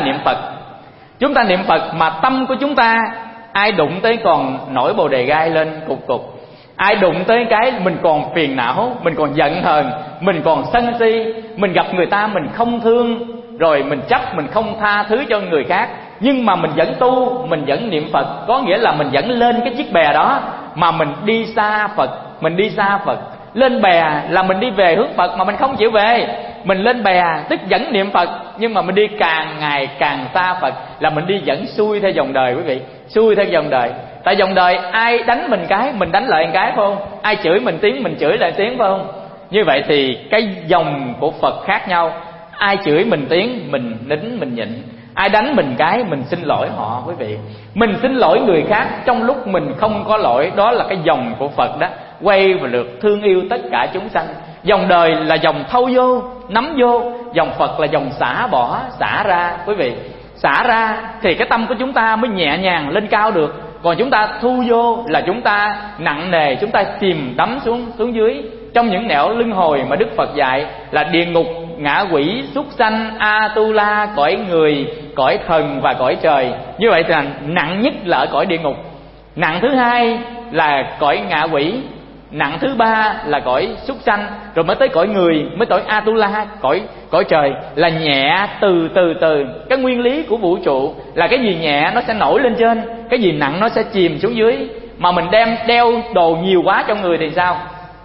niệm Phật mà tâm của chúng ta ai đụng tới còn nổi bồ đề gai lên cục cục, ai đụng tới cái mình còn phiền não, mình còn giận hờn, mình còn sân si, mình gặp người ta mình không thương, rồi mình chấp, mình không tha thứ cho người khác, nhưng mà mình vẫn tu, mình vẫn niệm Phật, có nghĩa là mình vẫn lên cái chiếc bè đó mà mình đi xa Phật. Mình đi xa Phật. Lên bè là mình đi về hướng Phật mà mình không chịu về. Mình lên bè tức vẫn niệm Phật, nhưng mà mình đi càng ngày càng xa Phật, là mình đi vẫn xuôi theo dòng đời quý vị. Xuôi theo dòng đời. Tại dòng đời ai đánh mình cái, mình đánh lại một cái, phải không? Ai chửi mình tiếng, mình chửi lại tiếng, phải không? Như vậy thì cái dòng của Phật khác nhau. Ai chửi mình tiếng, mình nín, mình nhịn. Ai đánh mình cái, mình xin lỗi họ quý vị. Mình xin lỗi người khác trong lúc mình không có lỗi. Đó là cái dòng của Phật đó, quay và lượt thương yêu tất cả chúng sanh. Dòng đời là dòng thâu vô, nắm vô. Dòng Phật là dòng xả bỏ, xả ra quý vị. Xả ra thì cái tâm của chúng ta mới nhẹ nhàng lên cao được. Còn chúng ta thu vô là chúng ta nặng nề, chúng ta chìm đắm xuống dưới trong những nẻo luân hồi mà Đức Phật dạy là địa ngục, ngạ quỷ, súc sanh, Atula, cõi người, cõi thần và cõi trời. Như vậy thì nặng nhất là ở cõi địa ngục, nặng thứ hai là cõi ngạ quỷ, nặng thứ ba là cõi súc sanh, rồi mới tới cõi người, mới tới Atula, cõi trời. Là nhẹ từ. Cái nguyên lý của vũ trụ là cái gì nhẹ nó sẽ nổi lên trên, cái gì nặng nó sẽ chìm xuống dưới. Mà mình đeo đồ nhiều quá trong người thì sao?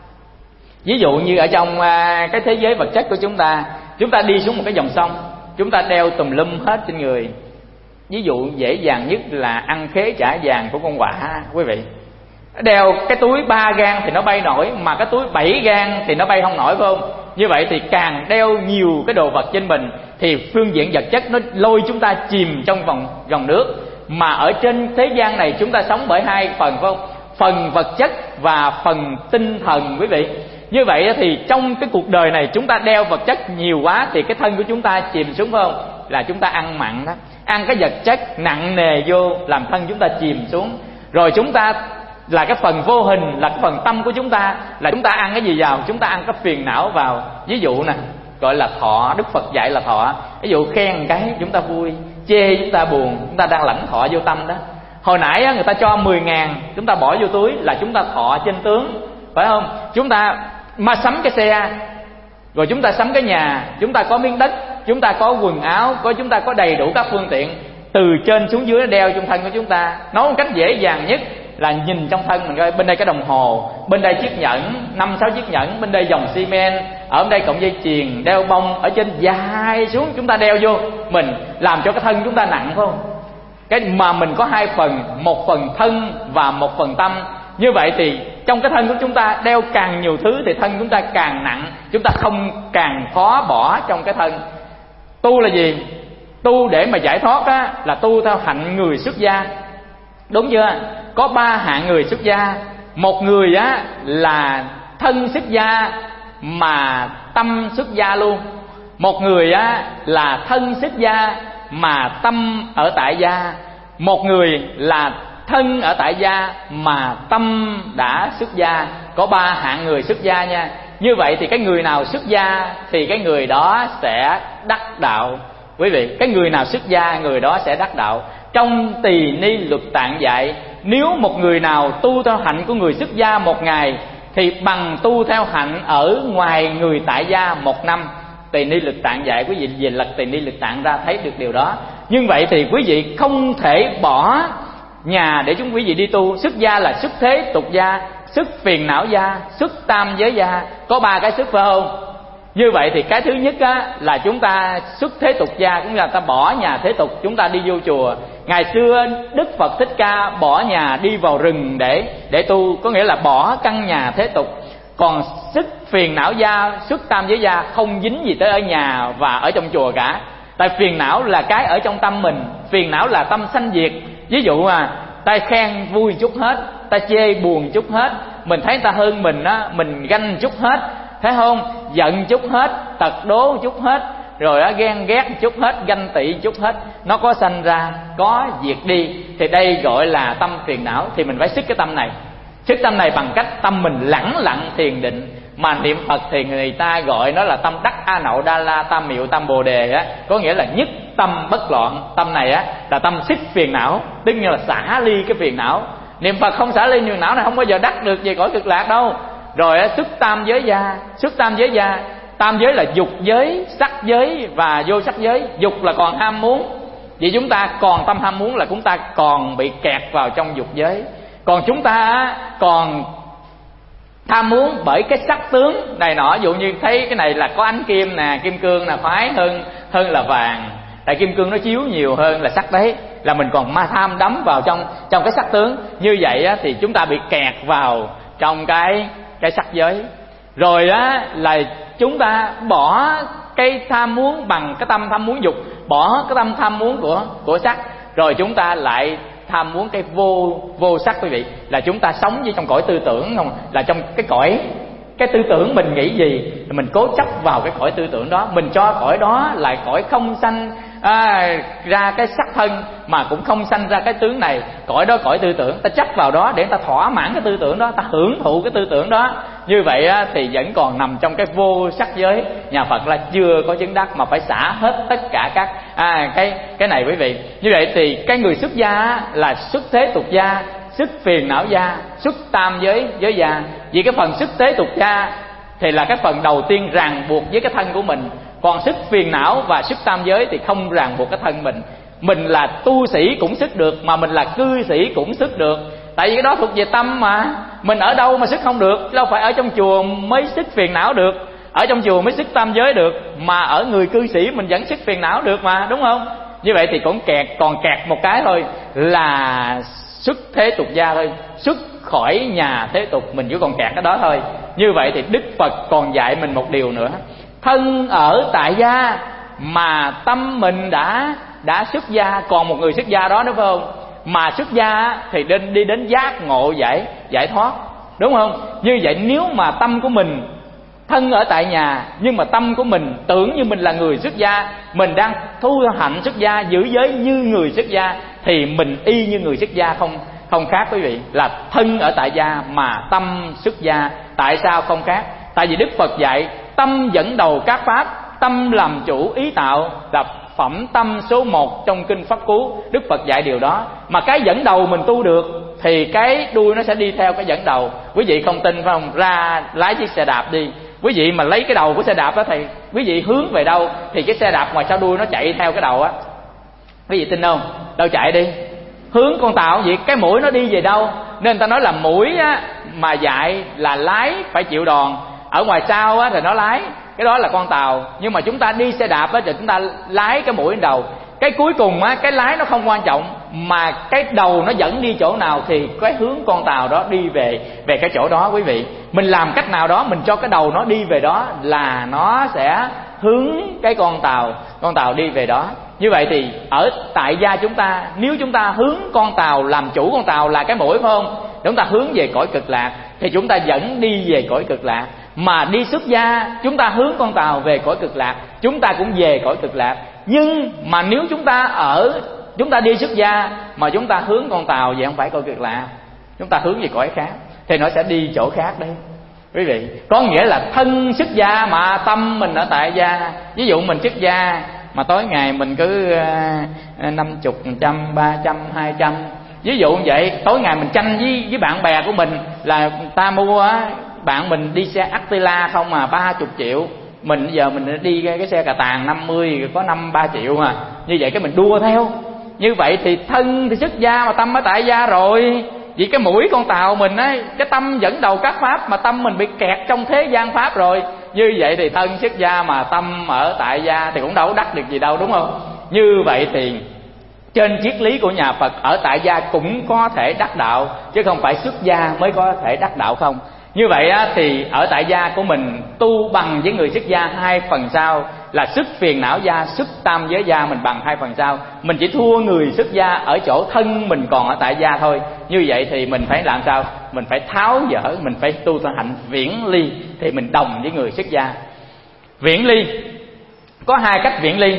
Ví dụ như ở trong cái thế giới vật chất của chúng ta đi xuống một cái dòng sông, chúng ta đeo tùm lum hết trên người. Ví dụ dễ dàng nhất là ăn khế chả vàng của con quạ quý vị. Đeo cái túi 3 gang thì nó bay nổi, mà cái túi 7 gang thì nó bay không nổi, phải không? Như vậy thì càng đeo nhiều cái đồ vật trên mình thì phương diện vật chất nó lôi chúng ta chìm trong dòng nước. Mà ở trên thế gian này chúng ta sống bởi hai phần, phải không? Phần vật chất và phần tinh thần quý vị. Như vậy thì trong cái cuộc đời này chúng ta đeo vật chất nhiều quá thì cái thân của chúng ta chìm xuống, phải không? Là chúng ta ăn mặn đó, ăn cái vật chất nặng nề vô làm thân chúng ta chìm xuống. Rồi chúng ta là cái phần vô hình, là cái phần tâm của chúng ta, là chúng ta ăn cái gì vào? Chúng ta ăn cái phiền não vào. Ví dụ nè, gọi là thọ, Đức Phật dạy là thọ. Ví dụ khen cái chúng ta vui, chê chúng ta buồn, chúng ta đang lãnh thọ vô tâm đó. Hồi nãy người ta cho 10.000, chúng ta bỏ vô túi là chúng ta thọ trên tướng, phải không? Chúng ta mà sắm cái xe, rồi chúng ta sắm cái nhà, chúng ta có miếng đất, chúng ta có quần áo, chúng ta có đầy đủ các phương tiện, từ trên xuống dưới nó đeo trong thân của chúng ta. Nói một cách dễ dàng nhất là nhìn trong thân mình coi, bên đây cái đồng hồ, bên đây chiếc nhẫn, 5-6 chiếc nhẫn, bên đây dòng xi men, ở bên đây cọng dây chuyền, đeo bông, ở trên dài xuống chúng ta đeo vô mình, làm cho cái thân chúng ta nặng, phải không? Cái mà mình có hai phần, một phần thân và một phần tâm. Như vậy thì trong cái thân của chúng ta đeo càng nhiều thứ thì thân chúng ta càng nặng, chúng ta càng khó bỏ trong cái thân. Tu là gì? Tu để mà giải thoát á, là tu theo hạnh người xuất gia, đúng chưa? Có 3 hạng người xuất gia. Một người á là thân xuất gia mà tâm xuất gia luôn. Một người á là thân xuất gia mà tâm ở tại gia. Một người là thân ở tại gia mà tâm đã xuất gia. Có 3 hạng người xuất gia nha. Như vậy thì cái người nào xuất gia thì cái người đó sẽ đắc đạo. Quý vị, cái người nào xuất gia người đó sẽ đắc đạo. Trong Tỳ Ni Luật Tạng dạy, nếu một người nào tu theo hạnh của người xuất gia 1 ngày thì bằng tu theo hạnh ở ngoài người tại gia 1 năm. Tỳ Ni Luật Tạng dạy, quý vị về lật Tỳ Ni Luật Tạng ra thấy được điều đó. Nhưng vậy thì quý vị không thể bỏ nhà để quý vị đi tu. Xuất gia là xuất thế tục gia, xuất phiền não gia, xuất tam giới gia. Có 3 cái xuất, phải không? Như vậy thì cái thứ nhất á, là chúng ta xuất thế tục gia, cũng là ta bỏ nhà thế tục, chúng ta đi vô chùa. Ngày xưa Đức Phật Thích Ca bỏ nhà đi vào rừng để tu, có nghĩa là bỏ căn nhà thế tục. Còn xuất phiền não gia, xuất tam giới gia không dính gì tới ở nhà và ở trong chùa cả. Tại phiền não là cái ở trong tâm mình, phiền não là tâm sanh diệt. Ví dụ ta khen vui chút hết, ta chê buồn chút hết, mình thấy ta hơn mình á, mình ganh chút hết, thấy không? Giận chút hết, tật đố chút hết, rồi ghen ghét chút hết, ganh tị chút hết. Nó có sanh ra, có diệt đi. Thì đây gọi là tâm phiền não. Thì mình phải sức cái tâm này. Sức tâm này bằng cách tâm mình lẳng lặng thiền định. Mà niệm Phật thì người ta gọi nó là tâm đắc A Nậu Đa La Tam Miệu Tam Bồ Đề á, có nghĩa là nhất tâm bất loạn. Tâm này á là tâm xích phiền não, tức như là xả ly cái phiền não. Niệm Phật không xả ly phiền não này không bao giờ đắc được về cõi cực lạc đâu. Rồi xuất tam giới gia, xuất tam giới gia. Tam giới là dục giới, sắc giới và vô sắc giới. Dục là còn ham muốn, Vì chúng ta còn tâm ham muốn là chúng ta còn bị kẹt vào trong dục giới. Còn chúng ta còn tham muốn bởi cái sắc tướng này nọ. Ví dụ như thấy cái này là có ánh kim nè, kim cương là khoái hơn là vàng. Tại kim cương nó chiếu nhiều hơn là sắc đấy, là mình còn tham đắm vào trong cái sắc tướng. Như vậy á, thì chúng ta bị kẹt vào trong cái sắc giới. Rồi á là chúng ta bỏ cái tham muốn bằng cái tâm tham muốn dục, bỏ cái tâm tham muốn của sắc, rồi chúng ta lại tham muốn cái vô sắc. Quý vị, là chúng ta sống như trong cõi tư tưởng không, là trong cái tư tưởng mình nghĩ gì mình cố chấp vào cái cõi tư tưởng đó. Mình cho cõi đó là cõi không sanh ra cái sắc thân, mà cũng không sanh ra cái tướng này. Cõi đó cõi tư tưởng, ta chấp vào đó để ta thỏa mãn cái tư tưởng đó, ta hưởng thụ cái tư tưởng đó. Như vậy thì vẫn còn nằm trong cái vô sắc giới. Nhà Phật là chưa có chứng đắc, mà phải xả hết tất cả các cái này quý vị. Như vậy thì cái người xuất gia là xuất thế tục gia, xuất phiền não gia, xuất tam giới gia. Vì cái phần xuất thế tục gia thì là cái phần đầu tiên ràng buộc với cái thân của mình. Còn xuất phiền não và xuất tam giới thì không ràng buộc cái thân mình. Mình là tu sĩ cũng xuất được, mà mình là cư sĩ cũng xuất được. Tại vì cái đó thuộc về tâm mà. Mình ở đâu mà xuất không được? Đâu phải ở trong chùa mới xuất phiền não được, ở trong chùa mới xuất tam giới được, mà ở người cư sĩ mình vẫn xuất phiền não được mà, đúng không? Như vậy thì còn kẹt một cái thôi, là xuất thế tục gia thôi. Xuất khỏi nhà thế tục mình chỉ còn kẹt cái đó thôi. Như vậy thì Đức Phật còn dạy mình một điều nữa. Thân ở tại gia mà tâm mình đã xuất gia. Còn một người xuất gia đó, đúng không? Mà xuất gia thì đi đến giác ngộ giải thoát, đúng không? Như vậy nếu mà tâm của mình thân ở tại nhà, nhưng mà tâm của mình tưởng như mình là người xuất gia, mình đang thu hạnh xuất gia, giữ giới như người xuất gia, thì mình y như người xuất gia không khác quý vị. Là thân ở tại gia mà tâm xuất gia. Tại sao không khác? Tại vì Đức Phật dạy tâm dẫn đầu các pháp, tâm làm chủ ý tạo, là phẩm tâm số 1 trong kinh Pháp Cú. Đức Phật dạy điều đó. Mà cái dẫn đầu mình tu được thì cái đuôi nó sẽ đi theo cái dẫn đầu. Quý vị không tin phải không? Ra lái chiếc xe đạp đi, quý vị mà lấy cái đầu của xe đạp đó thì quý vị hướng về đâu thì cái xe đạp ngoài sau đuôi nó chạy theo cái đầu á. Quý vị tin không? Đâu chạy đi, hướng con tàu vậy, cái mũi nó đi về đâu. Nên ta nói là mũi á, mà dạy là lái phải chịu đòn, ở ngoài sau á thì nó lái, cái đó là con tàu. Nhưng mà chúng ta đi xe đạp á thì chúng ta lái cái mũi lên đầu. Cái cuối cùng á, cái lái nó không quan trọng, mà cái đầu nó dẫn đi chỗ nào thì cái hướng con tàu đó đi về cái chỗ đó quý vị. Mình làm cách nào đó, mình cho cái đầu nó đi về đó là nó sẽ hướng cái con tàu đi về đó. Như vậy thì ở tại gia chúng ta, nếu chúng ta hướng con tàu, làm chủ con tàu là cái mũi phải không? Chúng ta hướng về cõi cực lạc thì chúng ta vẫn đi về cõi cực lạc. Mà đi xuất gia, chúng ta hướng con tàu về cõi cực lạc, chúng ta cũng về cõi cực lạc. Nhưng mà nếu chúng ta đi xuất gia mà chúng ta hướng con tàu về không phải cõi cực lạc, chúng ta hướng về cõi khác, thì nó sẽ đi chỗ khác đấy quý vị. Có nghĩa là thân xuất gia mà tâm mình ở tại gia. Ví dụ mình xuất gia mà tối ngày mình cứ 50, 100, 300, 200, ví dụ như vậy. Tối ngày mình tranh với bạn bè của mình là ta mua á, bạn mình đi xe Attila không mà 30 triệu, mình giờ mình đi cái xe cà tàng 50 có 3 triệu mà. Như vậy cái mình đua theo. Như vậy thì thân thì xuất gia mà tâm ở tại gia rồi. Vì cái mũi con tàu mình ấy, cái tâm dẫn đầu các pháp, mà tâm mình bị kẹt trong thế gian pháp rồi. Như vậy thì thân xuất gia mà tâm ở tại gia thì cũng đâu đắc được gì đâu, đúng không? Như vậy thì trên triết lý của nhà Phật, ở tại gia cũng có thể đắc đạo, chứ không phải xuất gia mới có thể đắc đạo không. Như vậy thì ở tại gia của mình tu bằng với người xuất gia 2 phần sau, là xuất phiền não gia, xuất tam giới gia mình bằng 2 phần sau. Mình chỉ thua người xuất gia ở chỗ thân mình còn ở tại gia thôi. Như vậy thì mình phải làm sao? Mình phải tháo dỡ, mình phải tu hạnh viễn ly thì mình đồng với người xuất gia. Viễn ly có 2 cách viễn ly.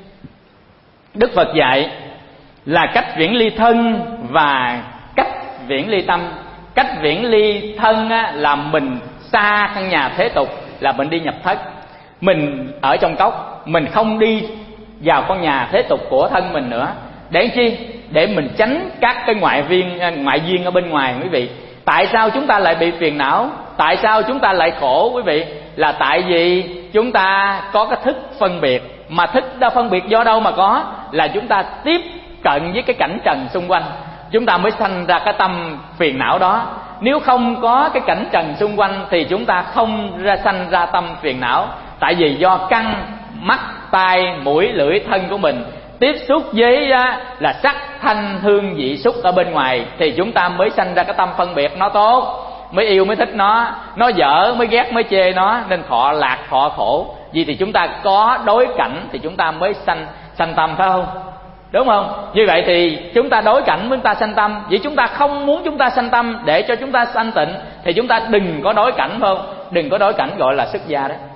Đức Phật dạy là cách viễn ly thân và cách viễn ly tâm. Cách viễn ly thân á, là mình xa căn nhà thế tục, là mình đi nhập thất. Mình ở trong cốc, mình không đi vào con nhà thế tục của thân mình nữa. Để chi? Để mình tránh các cái ngoại duyên ở bên ngoài quý vị. Tại sao chúng ta lại bị phiền não? Tại sao chúng ta lại khổ quý vị? Là tại vì chúng ta có cái thức phân biệt. Mà thích đa phân biệt do đâu mà có? Là chúng ta tiếp cận với cái cảnh trần xung quanh, chúng ta mới sanh ra cái tâm phiền não đó. Nếu không có cái cảnh trần xung quanh thì chúng ta không sanh ra tâm phiền não. Tại vì do căn, mắt, tai, mũi, lưỡi, thân của mình tiếp xúc với là sắc, thanh, hương, vị, xúc ở bên ngoài, thì chúng ta mới sanh ra cái tâm phân biệt nó tốt, mới yêu mới thích nó dở mới ghét mới chê nó, nên thọ lạc thọ khổ. Vì thì chúng ta có đối cảnh thì chúng ta mới sanh tâm, phải không? Đúng không? Như vậy thì chúng ta đối cảnh với chúng ta sanh tâm. Vậy chúng ta không muốn chúng ta sanh tâm để cho chúng ta sanh tịnh thì chúng ta đừng có đối cảnh, phải không? Đừng có đối cảnh, gọi là xuất gia đấy.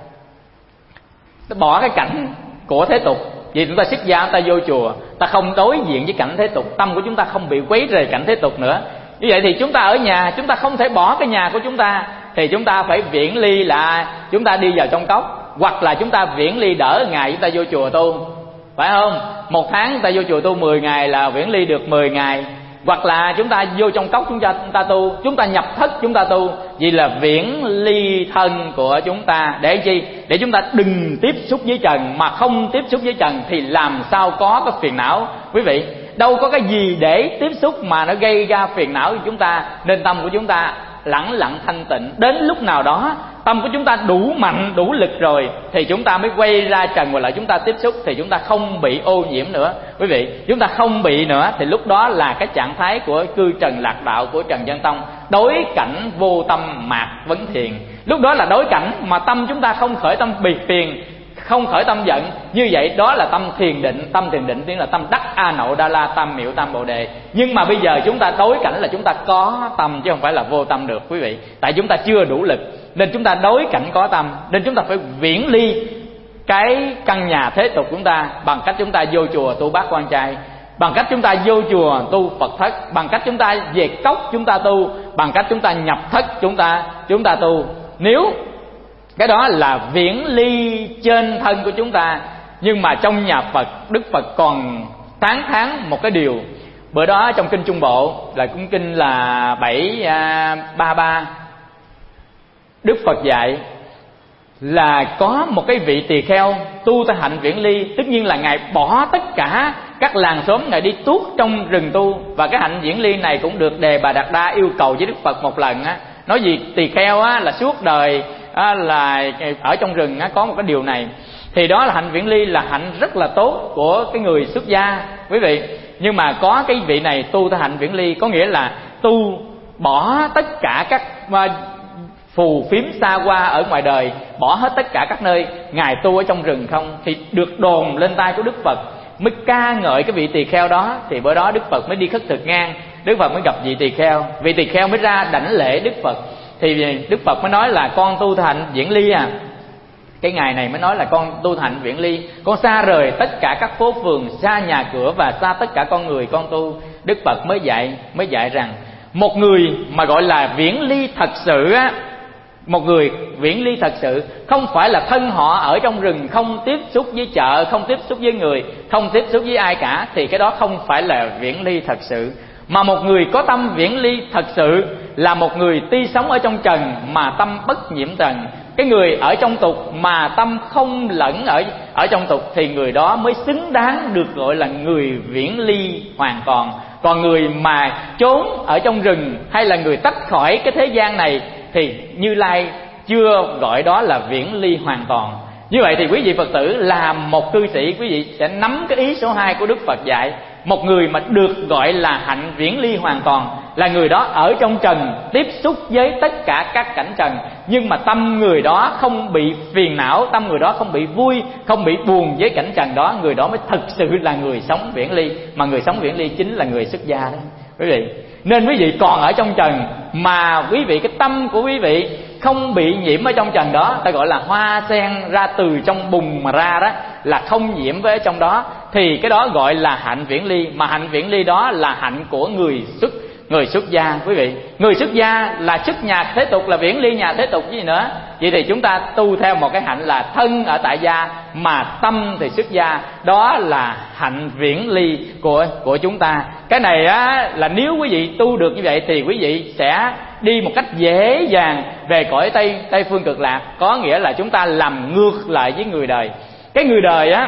Bỏ cái cảnh của thế tục. Vì chúng ta xuất gia, chúng ta vô chùa, ta không đối diện với cảnh thế tục, tâm của chúng ta không bị quấy rầy cảnh thế tục nữa. Như vậy thì chúng ta ở nhà, chúng ta không thể bỏ cái nhà của chúng ta, thì chúng ta phải viễn ly, là chúng ta đi vào trong cốc, hoặc là chúng ta viễn ly đỡ ngày chúng ta vô chùa tu, phải không? Một tháng chúng ta vô chùa tu 10 ngày là viễn ly được 10 ngày. Hoặc là chúng ta vô trong cốc chúng ta tu, chúng ta nhập thất chúng ta tu. Vì là viễn ly thân của chúng ta. Để chi? Để chúng ta đừng tiếp xúc với trần. Mà không tiếp xúc với trần thì làm sao có cái phiền não, quý vị? Đâu có cái gì để tiếp xúc mà nó gây ra phiền não cho chúng ta. Nên tâm của chúng ta lẳng lặng thanh tịnh. Đến lúc nào đó tâm của chúng ta đủ mạnh, đủ lực rồi thì chúng ta mới quay ra trần, và lại chúng ta tiếp xúc thì chúng ta không bị ô nhiễm nữa, quý vị. Chúng ta không bị nữa thì lúc đó là cái trạng thái của cư trần lạc đạo của Trần Nhân Tông. Đối cảnh vô tâm mạc vấn thiền. Lúc đó là đối cảnh mà tâm chúng ta không khởi tâm biệt phiền, không khởi tâm giận. Như vậy đó là tâm thiền định. Tâm thiền định tiếng là tâm đắc A Nậu Đa La Tam Miệu Tam Bồ Đề. Nhưng mà bây giờ chúng ta đối cảnh là chúng ta có tâm, chứ không phải là vô tâm được, quý vị. Tại chúng ta chưa đủ lực, nên chúng ta đối cảnh có tâm. Nên chúng ta phải viễn ly cái căn nhà thế tục của chúng ta bằng cách chúng ta vô chùa tu bát quan trai, bằng cách chúng ta vô chùa tu Phật thất, bằng cách chúng ta về cốc chúng ta tu, bằng cách chúng ta nhập thất chúng ta tu. Nếu cái đó là viễn ly trên thân của chúng ta. Nhưng mà trong nhà Phật, Đức Phật còn tán thán một cái điều. Bữa đó trong kinh Trung Bộ là cũng kinh là 733, Đức Phật dạy là có một cái vị tỳ kheo tu tới hạnh viễn ly. Tất nhiên là Ngài bỏ tất cả các làng xóm, Ngài đi tuốt trong rừng tu. Và cái hạnh viễn ly này cũng được Đề Bà Đạt Đa yêu cầu với Đức Phật một lần á. Nói gì tỳ kheo á, là suốt đời là ở trong rừng á, có một cái điều này. Thì đó là hạnh viễn ly, là hạnh rất là tốt của cái người xuất gia, quý vị. Nhưng mà có cái vị này tu tới hạnh viễn ly, có nghĩa là tu bỏ tất cả các phù phiếm xa hoa ở ngoài đời, bỏ hết tất cả các nơi, Ngài tu ở trong rừng không. Thì được đồn lên tai của Đức Phật, mới ca ngợi cái vị tỳ kheo đó. Thì bữa đó Đức Phật mới đi khất thực ngang, Đức Phật mới gặp vị tỳ kheo. Vị tỳ kheo mới ra đảnh lễ Đức Phật. Thì Đức Phật mới nói là con tu hạnh viễn ly à. Cái ngày này mới nói là con tu hạnh viễn ly, con xa rời tất cả các phố phường, xa nhà cửa và xa tất cả con người con tu. Đức Phật mới dạy rằng một người mà gọi là viễn ly thật sự á, một người viễn ly thật sự không phải là thân họ ở trong rừng, không tiếp xúc với chợ, không tiếp xúc với người, không tiếp xúc với ai cả, thì cái đó không phải là viễn ly thật sự. Mà một người có tâm viễn ly thật sự là một người tuy sống ở trong trần mà tâm bất nhiễm trần. Cái người ở trong tục mà tâm không lẫn ở trong tục thì người đó mới xứng đáng được gọi là người viễn ly hoàn toàn. Còn người mà trốn ở trong rừng hay là người tách khỏi cái thế gian này thì Như Lai chưa gọi đó là viễn ly hoàn toàn. Như vậy thì quý vị Phật tử làm một cư sĩ, quý vị sẽ nắm cái ý số 2 của Đức Phật dạy. Một người mà được gọi là hạnh viễn ly hoàn toàn là người đó ở trong trần, tiếp xúc với tất cả các cảnh trần, nhưng mà tâm người đó không bị phiền não, tâm người đó không bị vui, không bị buồn với cảnh trần đó. Người đó mới thực sự là người sống viễn ly. Mà người sống viễn ly chính là người xuất gia đó, quý vị. Nên quý vị còn ở trong trần mà quý vị, cái tâm của quý vị không bị nhiễm ở trong trần đó, ta gọi là hoa sen ra từ trong bùn mà ra đó, là không nhiễm với ở trong đó, thì cái đó gọi là hạnh viễn ly. Mà hạnh viễn ly đó là hạnh của người xuất gia, quý vị. Người xuất gia là xuất nhà thế tục, là viễn ly nhà thế tục chứ gì nữa. Vậy thì chúng ta tu theo một cái hạnh là thân ở tại gia mà tâm thì xuất gia, đó là hạnh viễn ly của chúng ta. Cái này á, là nếu quý vị tu được như vậy thì quý vị sẽ đi một cách dễ dàng về cõi Tây Phương Cực Lạc. Có nghĩa là chúng ta làm ngược lại với người đời. Cái người đời á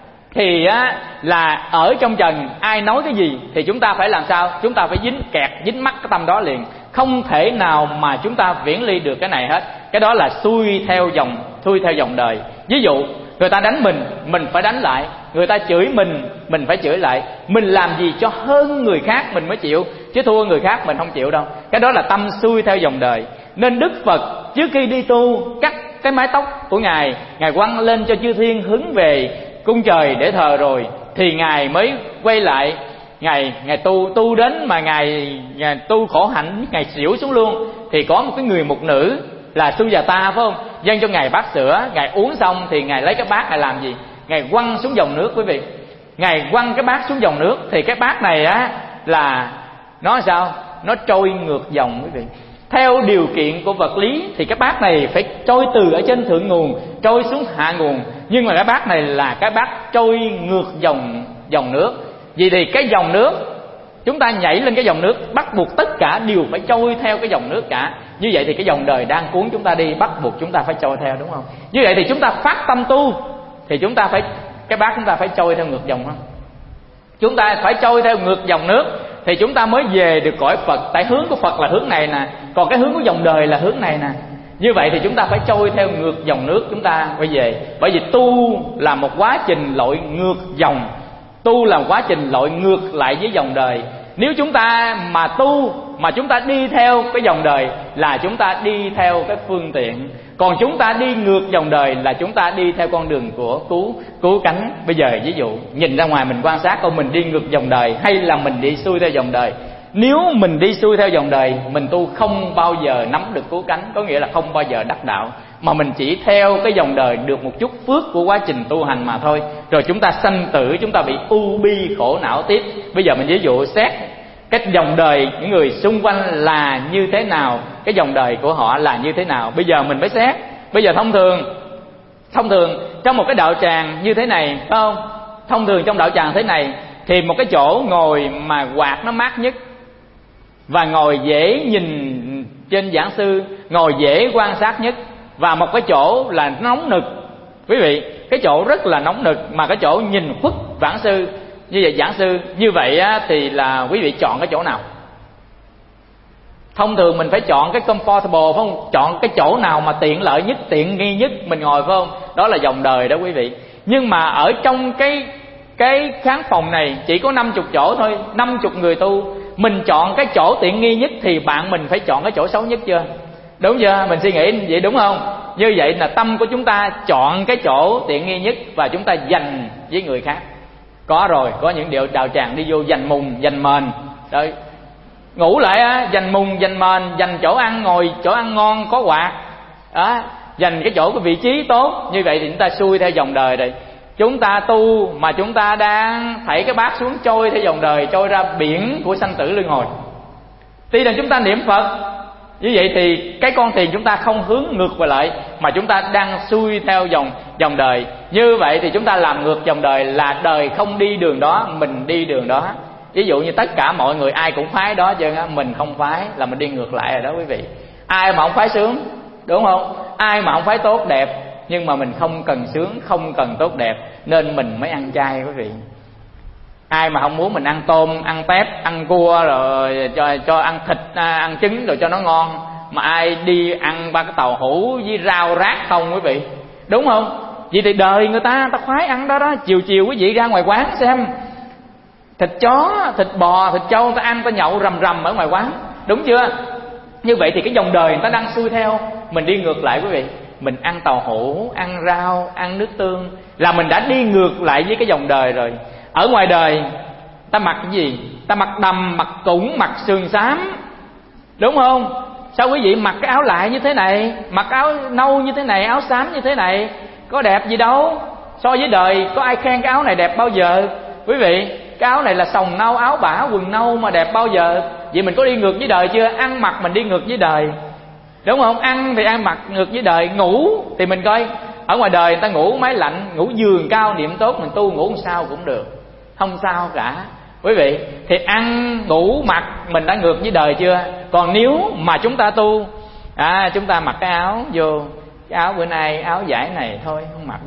thì á là ở trong trần, ai nói cái gì thì chúng ta phải làm sao? Chúng ta phải dính mắc cái tâm đó liền, không thể nào mà chúng ta viễn ly được cái này hết. Cái đó là xuôi theo dòng đời. Ví dụ người ta đánh mình phải đánh lại. Người ta chửi mình phải chửi lại. Mình làm gì cho hơn người khác mình mới chịu, chứ thua người khác mình không chịu đâu. Cái đó là tâm xuôi theo dòng đời. Nên Đức Phật trước khi đi tu, cắt cái mái tóc của Ngài quăng lên cho chư thiên hướng về cung trời để thờ rồi, thì Ngài mới quay lại. Ngài tu đến mà Ngài tu khổ hạnh, Ngài xỉu xuống luôn. Thì có một cái người mục nữ là Sujata phải không, dâng cho Ngài bát sữa. Ngài uống xong thì Ngài lấy cái bát Ngài làm gì? Ngài quăng xuống dòng nước quý vị. Ngài quăng cái bát xuống dòng nước thì cái bát này á là nó sao? Nó trôi ngược dòng quý vị. Theo điều kiện của vật lý thì cái bát này phải trôi từ ở trên thượng nguồn trôi xuống hạ nguồn, nhưng mà cái bát này là cái bát trôi ngược dòng nước. Vì thì cái dòng nước, chúng ta nhảy lên cái dòng nước, bắt buộc tất cả đều phải trôi theo cái dòng nước cả. Như vậy thì cái dòng đời đang cuốn chúng ta đi, bắt buộc chúng ta phải trôi theo, đúng không? Như vậy thì chúng ta phát tâm tu thì chúng ta phải, cái bát chúng ta phải trôi theo ngược dòng không? Chúng ta phải trôi theo ngược dòng nước thì chúng ta mới về được cõi Phật. Tại hướng của Phật là hướng này nè, còn cái hướng của dòng đời là hướng này nè. Như vậy thì chúng ta phải trôi theo ngược dòng nước, chúng ta phải về. Bởi vì tu là một quá trình lội ngược dòng, tu là quá trình lội ngược lại với dòng đời. Nếu chúng ta mà tu mà chúng ta đi theo cái dòng đời là chúng ta đi theo cái phương tiện, còn chúng ta đi ngược dòng đời là chúng ta đi theo con đường của cứu cánh. Bây giờ ví dụ nhìn ra ngoài mình quan sát coi mình đi ngược dòng đời hay là mình đi xuôi theo dòng đời. Nếu mình đi xuôi theo dòng đời, mình tu không bao giờ nắm được cứu cánh, có nghĩa là không bao giờ đắc đạo, mà mình chỉ theo cái dòng đời được một chút phước của quá trình tu hành mà thôi. Rồi chúng ta sanh tử, chúng ta bị u bi khổ não tiếp. Bây giờ mình ví dụ xét cái dòng đời những người xung quanh là như thế nào, cái dòng đời của họ là như thế nào. Bây giờ mình mới xét. Bây giờ thông thường trong một cái đạo tràng như thế này, phải không? Thông thường trong đạo tràng thế này thì một cái chỗ ngồi mà quạt nó mát nhất, và ngồi dễ nhìn trên giảng sư, ngồi dễ quan sát nhất, và một cái chỗ là nóng nực. Quý vị, cái chỗ rất là nóng nực mà cái chỗ nhìn khuất giảng sư. Như vậy giảng sư như vậy á, thì là quý vị chọn cái chỗ nào? Thông thường mình phải chọn cái comfortable, phải không? Chọn cái chỗ nào mà tiện lợi nhất, tiện nghi nhất mình ngồi, phải không? Đó là dòng đời đó quý vị. Nhưng mà ở trong cái khán phòng này chỉ có 50 chỗ thôi, 50 người tu. Mình chọn cái chỗ tiện nghi nhất thì bạn mình phải chọn cái chỗ xấu nhất chưa? Đúng chưa? Mình suy nghĩ vậy đúng không? Như vậy là tâm của chúng ta chọn cái chỗ tiện nghi nhất và chúng ta dành với người khác. Có rồi, có những điệu đạo tràng đi vô dành mùng, dành mền rồi ngủ lại á, dành mùng, dành mền, dành chỗ ăn, ngồi chỗ ăn ngon có quạt đó, dành cái chỗ cái vị trí tốt. Như vậy thì chúng ta xuôi theo dòng đời rồi. Chúng ta tu mà chúng ta đang thảy cái bát xuống trôi theo dòng đời, trôi ra biển của sanh tử luân hồi. Tuy rằng chúng ta niệm Phật, như vậy thì cái con thuyền chúng ta không hướng ngược về lại, mà chúng ta đang xuôi theo dòng đời. Như vậy thì chúng ta làm ngược dòng đời, là đời không đi đường đó, mình đi đường đó. Ví dụ như tất cả mọi người ai cũng phái đó chứ mình không phái, là mình đi ngược lại rồi đó quý vị. Ai mà không phái sướng, đúng không? Ai mà không phái tốt đẹp, nhưng mà mình không cần sướng, không cần tốt đẹp, nên mình mới ăn chay quý vị. Ai mà không muốn mình ăn tôm, ăn tép, ăn cua, rồi cho ăn thịt, ăn trứng rồi cho nó ngon, mà ai đi ăn ba cái tàu hũ với rau rác không quý vị, đúng không? Vậy thì đời người ta khoái ăn đó đó. Chiều quý vị ra ngoài quán xem, thịt chó, thịt bò, thịt trâu, người ta ăn, ta nhậu rầm ở ngoài quán, đúng chưa? Như vậy thì cái dòng đời người ta đang xuôi theo, mình đi ngược lại quý vị. Mình ăn tàu hũ, ăn rau, ăn nước tương là mình đã đi ngược lại với cái dòng đời rồi. Ở ngoài đời ta mặc cái gì? Ta mặc đầm, mặc củng, mặc sườn xám, đúng không? Sao quý vị mặc cái áo lại như thế này, mặc áo nâu như thế này, áo xám như thế này, có đẹp gì đâu. So với đời có ai khen cái áo này đẹp bao giờ quý vị? Cái áo này là sòng nâu, áo bả, quần nâu mà đẹp bao giờ? Vậy mình có đi ngược với đời chưa? Ăn mặc mình đi ngược với đời, đúng không? Ăn thì ăn mặc ngược với đời. Ngủ thì mình coi ở ngoài đời người ta ngủ máy lạnh, ngủ giường cao niệm tốt, mình tu ngủ làm sao cũng được, không sao cả quý vị. Thì ăn ngủ mặc mình đã ngược với đời chưa? Còn nếu mà chúng ta tu, chúng ta mặc cái áo vô, cái áo bữa nay áo vải này thôi không mặc đâu,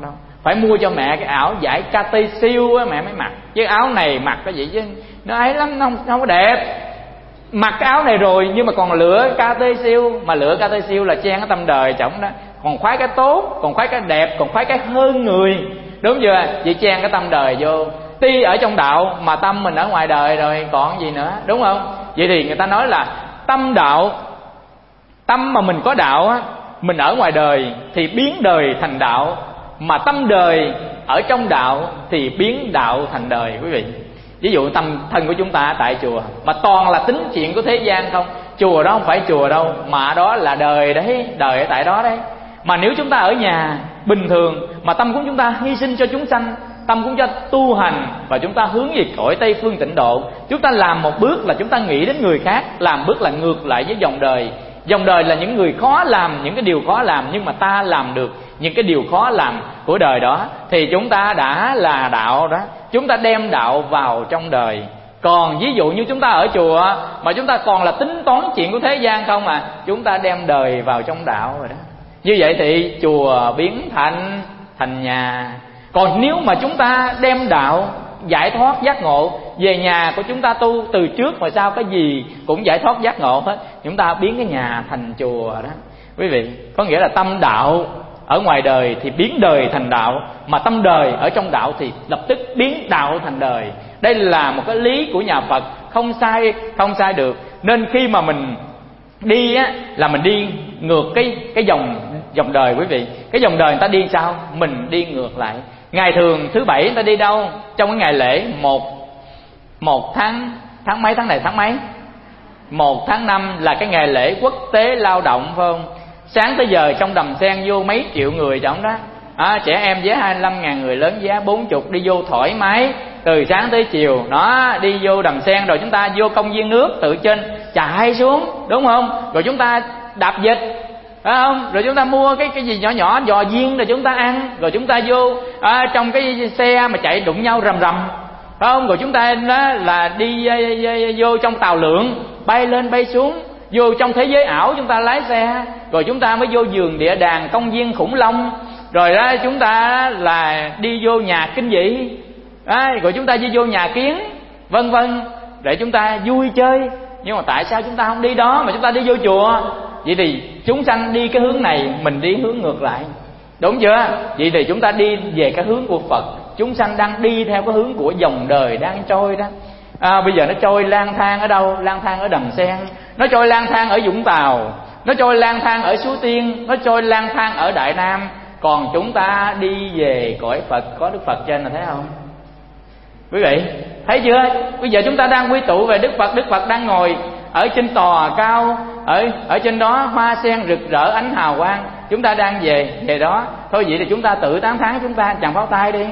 phải mua cho mẹ cái áo vải KT siêu á mẹ mới mặc, chứ áo này mặc cái gì chứ nó ấy lắm, nó không có đẹp. Mặc cái áo này rồi nhưng mà còn lựa KT siêu, mà lựa KT siêu là chen cái tâm đời chổng đó, còn khoái cái tốt, còn khoái cái đẹp, còn khoái cái hơn người, đúng chưa? Vậy chen cái tâm đời vô, ti ở trong đạo mà tâm mình ở ngoài đời rồi còn gì nữa, đúng không? Vậy thì người ta nói là tâm đạo, tâm mà mình có đạo á, mình ở ngoài đời thì biến đời thành đạo, mà tâm đời ở trong đạo thì biến đạo thành đời, quý vị. Ví dụ tâm thân của chúng ta tại chùa mà toàn là tính chuyện của thế gian không, chùa đó không phải chùa đâu, mà đó là đời đấy, đời ở tại đó đấy. Mà nếu chúng ta ở nhà bình thường mà tâm của chúng ta hy sinh cho chúng sanh, tâm của chúng ta tu hành và chúng ta hướng về cõi Tây Phương Tịnh Độ, chúng ta làm một bước là chúng ta nghĩ đến người khác, làm bước là ngược lại với dòng đời. Dòng đời là những người khó làm những cái điều khó làm, nhưng mà ta làm được những cái điều khó làm của đời đó, thì chúng ta đã là đạo đó, chúng ta đem đạo vào trong đời. Còn ví dụ như chúng ta ở chùa mà chúng ta còn là tính toán chuyện của thế gian không à, chúng ta đem đời vào trong đạo rồi đó. Như vậy thì chùa biến thành nhà. Còn nếu mà chúng ta đem đạo giải thoát giác ngộ về nhà của chúng ta tu từ trước mà sau cái gì cũng giải thoát giác ngộ hết, chúng ta biến cái nhà thành chùa đó, quý vị. Có nghĩa là tâm đạo ở ngoài đời thì biến đời thành đạo, mà tâm đời ở trong đạo thì lập tức biến đạo thành đời. Đây là một cái lý của nhà Phật, không sai được. Nên khi mà mình đi á, là mình đi ngược cái dòng đời, quý vị. Cái dòng đời người ta đi sao, mình đi ngược lại. Ngày thường thứ bảy người ta đi đâu? Trong cái ngày lễ một tháng mấy, tháng này tháng mấy? 1 tháng 5 là cái ngày lễ quốc tế lao động, phải không? Sáng tới giờ trong Đầm Sen vô mấy triệu người trong đó. Trẻ em giá 25.000, người lớn giá 40, đi vô thoải mái từ sáng tới chiều. Đó, đi vô Đầm Sen rồi chúng ta vô công viên nước từ trên chạy xuống, đúng không? Rồi chúng ta đạp vịt, phải không? Rồi chúng ta mua cái gì nhỏ nhỏ giò viên rồi chúng ta ăn. Rồi chúng ta vô trong cái xe mà chạy đụng nhau rầm rầm, phải không? Rồi chúng ta đó là đi vô trong tàu lượn, bay lên bay xuống. Vô trong thế giới ảo chúng ta lái xe. Rồi chúng ta mới vô vườn địa đàng, công viên khủng long. Rồi đó chúng ta là đi vô nhà kinh dị. Rồi chúng ta đi vô nhà kiến, vân vân, để chúng ta vui chơi. Nhưng mà tại sao chúng ta không đi đó mà chúng ta đi vô chùa? Vậy thì chúng sanh đi cái hướng này, mình đi hướng ngược lại, đúng chưa? Vậy thì chúng ta đi về cái hướng của Phật. Chúng sanh đang đi theo cái hướng của dòng đời đang trôi đó. Bây giờ nó trôi lang thang ở đâu? Lang thang ở Đầm Sen, nó trôi lang thang ở Vũng Tàu, nó trôi lang thang ở Suối Tiên, nó trôi lang thang ở Đại Nam. Còn chúng ta đi về cõi Phật, có Đức Phật trên là thấy không? Quý vị thấy chưa? Bây giờ chúng ta đang quy tụ về Đức Phật. Đức Phật đang ngồi ở trên tòa cao, ở trên đó hoa sen rực rỡ ánh hào quang. Chúng ta đang về đó. Thôi vậy thì chúng ta tự tán thán chúng ta chàng pháo tay đi,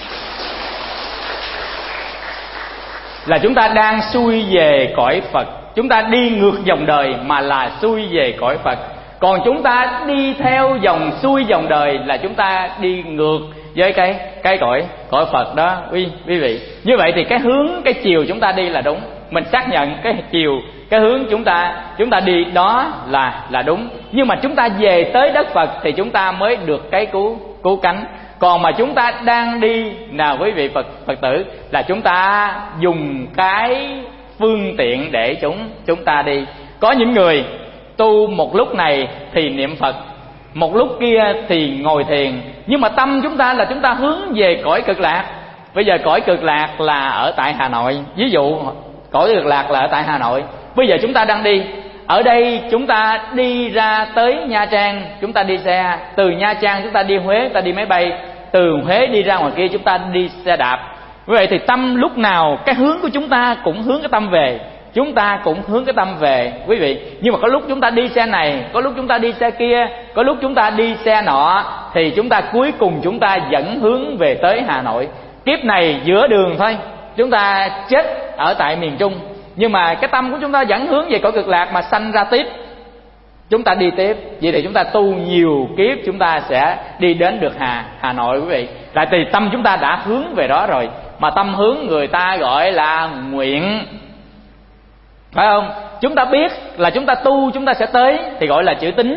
là chúng ta đang xuôi về cõi Phật. Chúng ta đi ngược dòng đời mà là xuôi về cõi Phật. Còn chúng ta đi theo dòng xuôi dòng đời là chúng ta đi ngược với cái cõi Phật đó, quý vị. Như vậy thì cái hướng, cái chiều chúng ta đi là đúng. Mình xác nhận cái chiều, cái hướng chúng ta đi đó là đúng. Nhưng mà chúng ta về tới đất Phật thì chúng ta mới được cái cứu cánh. Còn mà chúng ta đang đi nào quý vị Phật tử, là chúng ta dùng cái phương tiện để chúng ta đi. Có những người tu một lúc này thì niệm Phật, một lúc kia thì ngồi thiền, nhưng mà tâm chúng ta là chúng ta hướng về cõi Cực Lạc. Bây giờ cõi Cực Lạc là ở tại Hà Nội, ví dụ cõi Cực Lạc là ở tại Hà Nội. Bây giờ chúng ta đang đi ở đây, chúng ta đi ra tới Nha Trang, chúng ta đi xe. Từ Nha Trang chúng ta đi Huế, chúng ta đi máy bay. Từ Huế đi ra ngoài kia chúng ta đi xe đạp. Vậy thì tâm lúc nào cái hướng của chúng ta cũng hướng cái tâm về, chúng ta cũng hướng cái tâm về, quý vị. Nhưng mà có lúc chúng ta đi xe này, có lúc chúng ta đi xe kia, có lúc chúng ta đi xe nọ, thì chúng ta cuối cùng chúng ta dẫn hướng về tới Hà Nội. Kiếp này giữa đường thôi, chúng ta chết ở tại miền Trung, nhưng mà cái tâm của chúng ta dẫn hướng về cõi Cực Lạc mà sanh ra tiếp, chúng ta đi tiếp. Vậy thì chúng ta tu nhiều kiếp chúng ta sẽ đi đến được Hà Nội, quý vị. Lại thì tâm chúng ta đã hướng về đó rồi. Mà tâm hướng người ta gọi là nguyện, phải không? Chúng ta biết là chúng ta tu chúng ta sẽ tới thì gọi là chữ tín.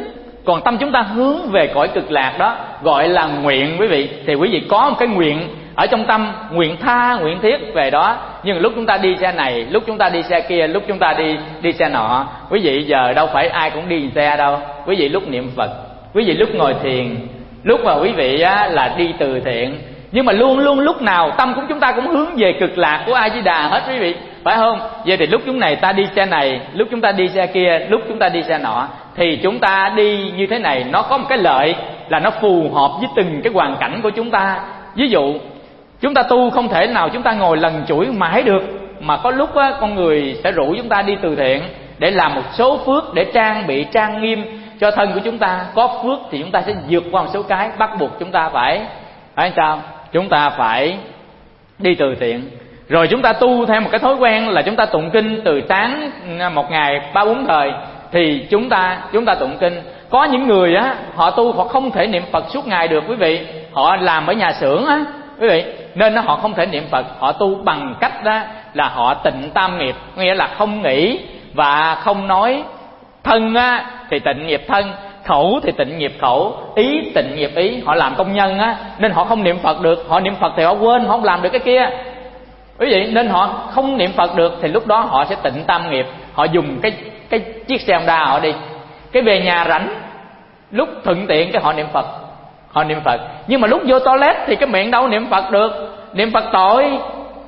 Còn tâm chúng ta hướng về cõi cực lạc đó gọi là nguyện quý vị. Thì quý vị có một cái nguyện ở trong tâm, nguyện tha, nguyện thiết về đó. Nhưng lúc chúng ta đi xe này, lúc chúng ta đi xe kia, lúc chúng ta đi xe nọ, quý vị giờ đâu phải ai cũng đi xe đâu. Quý vị lúc niệm Phật, quý vị lúc ngồi thiền, lúc mà quý vị là đi từ thiện, nhưng mà luôn luôn lúc nào tâm của chúng ta cũng hướng về cực lạc của A Di Đà hết quý vị, phải không? Vậy thì lúc chúng này ta đi xe này, lúc chúng ta đi xe kia, lúc chúng ta đi xe nọ, thì chúng ta đi như thế này nó có một cái lợi là nó phù hợp với từng cái hoàn cảnh của chúng ta. Ví dụ chúng ta tu không thể nào chúng ta ngồi lần chuỗi mãi được, mà có lúc con người sẽ rủ chúng ta đi từ thiện để làm một số phước, để trang bị trang nghiêm cho thân của chúng ta. Có phước thì chúng ta sẽ vượt qua một số cái, bắt buộc chúng ta phải sao? Chúng ta phải đi từ thiện. Rồi chúng ta tu theo một cái thói quen là chúng ta tụng kinh từ sáng một ngày 3-4 thời thì chúng ta tụng kinh. Có những người họ tu họ không thể niệm Phật suốt ngày được quý vị. Họ làm ở nhà xưởng quý vị, nên họ không thể niệm Phật. Họ tu bằng cách là họ tịnh tam nghiệp, nghĩa là không nghĩ và không nói. Thân thì tịnh nghiệp thân, khẩu thì tịnh nghiệp khẩu, ý tịnh nghiệp ý. Họ làm công nhân nên họ không niệm Phật được. Họ niệm Phật thì họ quên, họ không làm được cái kia quý vị, nên họ không niệm Phật được. Thì lúc đó họ sẽ tịnh tam nghiệp. Họ dùng cái chiếc xe Honda họ đi, cái về nhà rảnh, lúc thuận tiện cái họ niệm Phật. Họ niệm Phật, nhưng mà lúc vô toilet thì cái miệng đâu niệm Phật được. Niệm Phật tội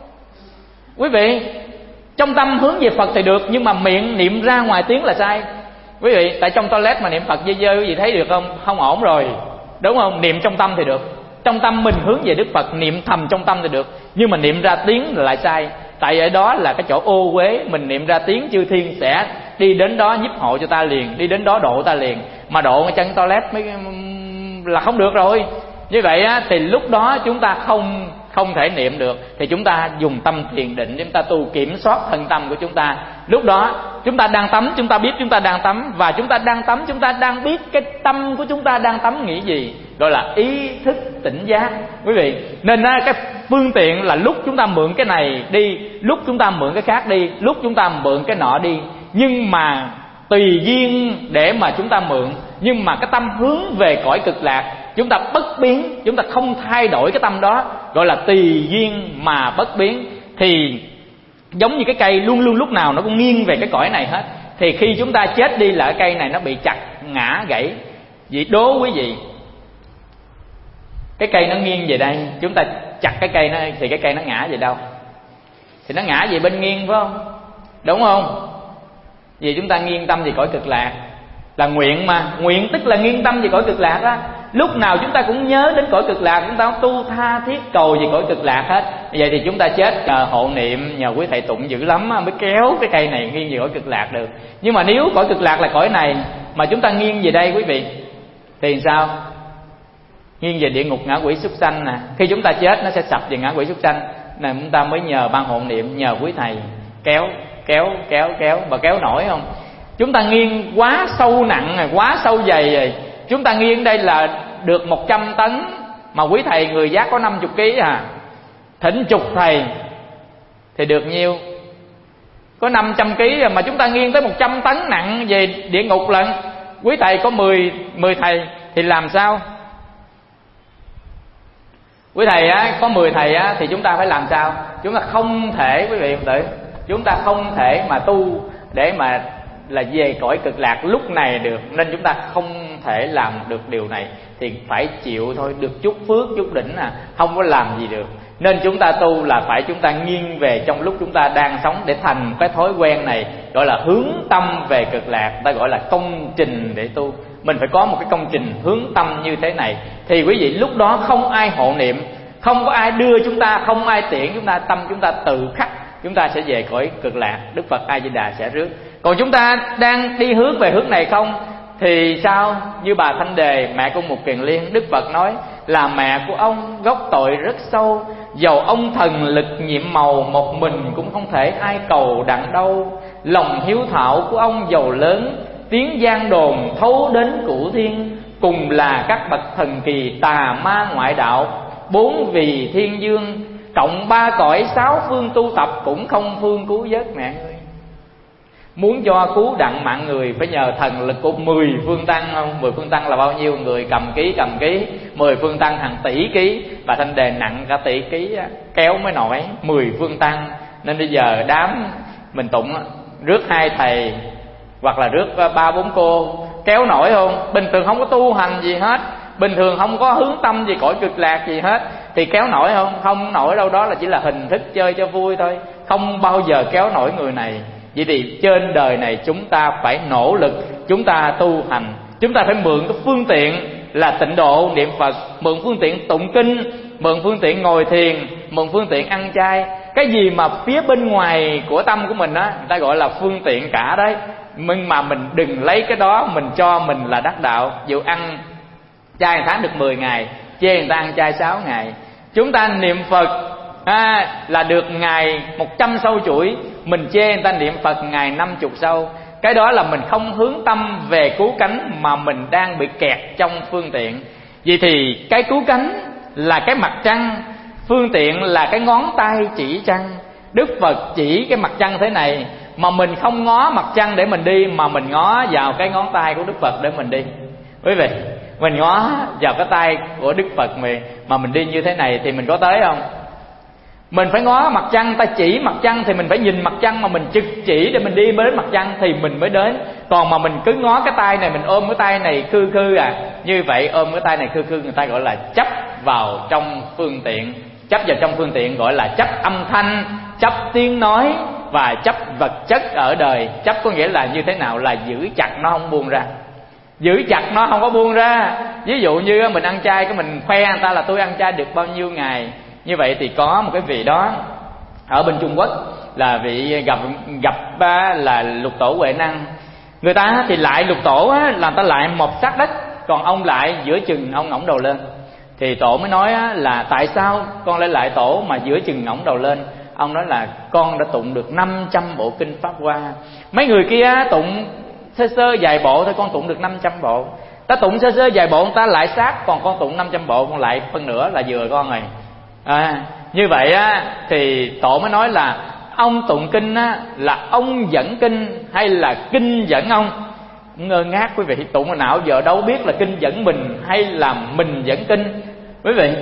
quý vị. Trong tâm hướng về Phật thì được, nhưng mà miệng niệm ra ngoài tiếng là sai quý vị. Tại trong toilet mà niệm Phật dơ dơ quý vị thấy được không? Không ổn rồi, đúng không? Niệm trong tâm thì được. Trong tâm mình hướng về Đức Phật, niệm thầm trong tâm thì được, nhưng mà niệm ra tiếng là lại sai. Tại ở đó là cái chỗ ô uế. Mình niệm ra tiếng chư thiên sẽ đi đến đó giúp hộ cho ta liền, đi đến đó độ ta liền. Mà độ ngay chân toilet mới là không được rồi. Như vậy thì lúc đó chúng ta không thể niệm được. Thì chúng ta dùng tâm thiền định, chúng ta tu kiểm soát thân tâm của chúng ta. Lúc đó chúng ta đang tắm, chúng ta biết chúng ta đang tắm. Và chúng ta đang tắm, chúng ta đang biết cái tâm của chúng ta đang tắm nghĩ gì, gọi là ý thức tỉnh giác quý vị. Nên cái phương tiện là lúc chúng ta mượn cái này đi, lúc chúng ta mượn cái khác đi, lúc chúng ta mượn cái nọ đi. Nhưng mà tùy duyên để mà chúng ta mượn. Nhưng mà cái tâm hướng về cõi cực lạc, chúng ta bất biến, chúng ta không thay đổi cái tâm đó, gọi là tùy duyên mà bất biến. Thì giống như cái cây luôn luôn lúc nào nó cũng nghiêng về cái cõi này hết. Thì khi chúng ta chết đi là cái cây này nó bị chặt, ngã, gãy. Vậy đố quý vị, cái cây nó nghiêng về đây, chúng ta chặt cái cây nó thì cái cây nó ngã về đâu? Thì nó ngã về bên nghiêng phải không? Đúng không? Vì chúng ta nghiêng tâm về cõi cực lạc là nguyện mà. Nguyện tức là nghiêng tâm về cõi cực lạc đó. Lúc nào chúng ta cũng nhớ đến cõi cực lạc, chúng ta tu tha thiết cầu về cõi cực lạc hết. Vậy thì chúng ta chết nhờ hộ niệm, nhờ quý thầy tụng dữ lắm mới kéo cái cây này nghiêng về cõi cực lạc được. Nhưng mà nếu cõi cực lạc là cõi này mà chúng ta nghiêng về đây quý vị, thì sao? Nghiêng về địa ngục ngã quỷ súc sanh nè. Khi chúng ta chết nó sẽ sập về ngã quỷ súc sanh nè. Chúng ta mới nhờ ban hộ niệm, nhờ quý thầy kéo. Mà kéo nổi không? Chúng ta nghiêng quá sâu nặng rồi, quá sâu dày rồi. Chúng ta nghiêng đây là được 100 tấn, mà quý thầy người giác có 50 kg thỉnh chục thầy thì được nhiêu? Có 500 kg rồi, mà chúng ta nghiêng tới 100 tấn nặng về địa ngục lận. Quý thầy có 10 thầy thì làm sao? Quý thầy có 10 thầy thì chúng ta phải làm sao? Chúng ta không thể, quý vị tử, chúng ta không thể mà tu để mà là về cõi cực lạc lúc này được. Nên chúng ta không thể làm được điều này. Thì phải chịu thôi, được chút phước chút đỉnh không có làm gì được. Nên chúng ta tu là phải chúng ta nghiêng về trong lúc chúng ta đang sống, để thành cái thói quen này, gọi là hướng tâm về cực lạc. Ta gọi là công trình để tu. Mình phải có một cái công trình hướng tâm như thế này. Thì quý vị lúc đó không ai hộ niệm, không có ai đưa chúng ta, không ai tiễn chúng ta, tâm chúng ta tự khắc chúng ta sẽ về cõi cực lạc. Đức Phật A Di Đà sẽ rước. Còn chúng ta đang đi hướng về hướng này không thì sao? Như bà Thanh Đề, mẹ của Mục Kiền Liên, Đức Phật nói là mẹ của ông gốc tội rất sâu, dầu ông thần lực nhiệm màu, một mình cũng không thể ai cầu đặng đâu. Lòng hiếu thảo của ông dầu lớn, tiếng gian đồn thấu đến cửu thiên, cùng là các bậc thần kỳ tà ma ngoại đạo, 4 vì thiên dương, cộng 3 cõi 6 phương tu tập cũng không phương cứu vớt mẹ ơi. Muốn cho cứu đặng mạng người phải nhờ thần lực của 10 phương tăng không? 10 phương tăng là bao nhiêu? Người cầm ký 10 phương tăng hàng tỷ ký, và thanh đề nặng cả tỷ ký kéo mới nổi 10 phương tăng. Nên bây giờ đám mình tụng rước 2 thầy hoặc là rước 3-4 cô kéo nổi không? Bình thường không có tu hành gì hết, bình thường không có hướng tâm gì cõi cực lạc gì hết, thì kéo nổi không? Không nổi đâu, đó là chỉ là hình thức chơi cho vui thôi, không bao giờ kéo nổi người này. Vậy thì trên đời này chúng ta phải nỗ lực, chúng ta tu hành, chúng ta phải mượn cái phương tiện là tịnh độ niệm Phật, mượn phương tiện tụng kinh, mượn phương tiện ngồi thiền, mượn phương tiện ăn chay. Cái gì mà phía bên ngoài của tâm của mình á, người ta gọi là phương tiện cả đấy. Nhưng mà mình đừng lấy cái đó mình cho mình là đắc đạo. Dù ăn chay 1 tháng được 10 ngày, chê người ta ăn chay 6 ngày. Chúng ta niệm Phật là được ngày 100 sâu chuỗi, mình chê người ta niệm Phật ngày 50 sâu. Cái đó là mình không hướng tâm về cứu cánh, mà mình đang bị kẹt trong phương tiện. Vậy thì cái cứu cánh là cái mặt trăng, phương tiện là cái ngón tay chỉ trăng. Đức Phật chỉ cái mặt trăng thế này, mà mình không ngó mặt trăng để mình đi, mà mình ngó vào cái ngón tay của Đức Phật để mình đi. Quý vị, mình ngó vào cái tay của Đức Phật mà mình đi như thế này thì mình có tới không? Mình phải ngó mặt trăng, ta chỉ mặt trăng thì mình phải nhìn mặt trăng, mà mình trực chỉ để mình đi đến mặt trăng thì mình mới đến. Còn mà mình cứ ngó cái tay này, mình ôm cái tay này khư như vậy ôm cái tay này khư người ta gọi là chấp vào trong phương tiện. Chấp vào trong phương tiện gọi là chấp âm thanh, chấp tiếng nói và chấp vật chất ở đời. Chấp có nghĩa là như thế nào? Là giữ chặt nó không buông ra, giữ chặt nó không có buông ra. Ví dụ như mình ăn chay, cái mình khoe người ta là tôi ăn chay được bao nhiêu ngày. Như vậy thì có một cái vị đó ở bên Trung Quốc, là vị gặp là Lục Tổ Huệ Năng. Người ta thì lại Lục Tổ là người ta lại một sát đất, còn ông lại giữa chừng ông ngẩng đầu lên. Thì Tổ mới nói là tại sao con lại Tổ mà giữa chừng ngẩng đầu lên? Ông nói là con đã tụng được 500 bộ kinh Pháp Hoa. Mấy người kia tụng sơ sơ vài bộ thôi, con tụng được 500 bộ. Ta tụng sơ sơ vài bộ người ta lại sát, còn con tụng 500 bộ, con lại phân nửa là vừa con rồi. Như vậy thì Tổ mới nói là ông tụng kinh là ông dẫn kinh hay là kinh dẫn ông? Ngơ ngác quý vị, tụng hồi nào giờ đâu biết là kinh dẫn mình hay là mình dẫn kinh. Quý vị,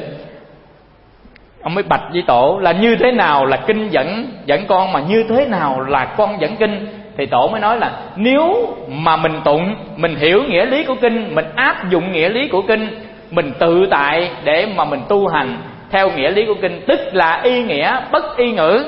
ông mới bạch với Tổ là như thế nào là kinh dẫn con, mà như thế nào là con dẫn kinh. Thì Tổ mới nói là nếu mà mình tụng, mình hiểu nghĩa lý của kinh, mình áp dụng nghĩa lý của kinh, mình tự tại để mà mình tu hành theo nghĩa lý của kinh, tức là y nghĩa bất y ngữ.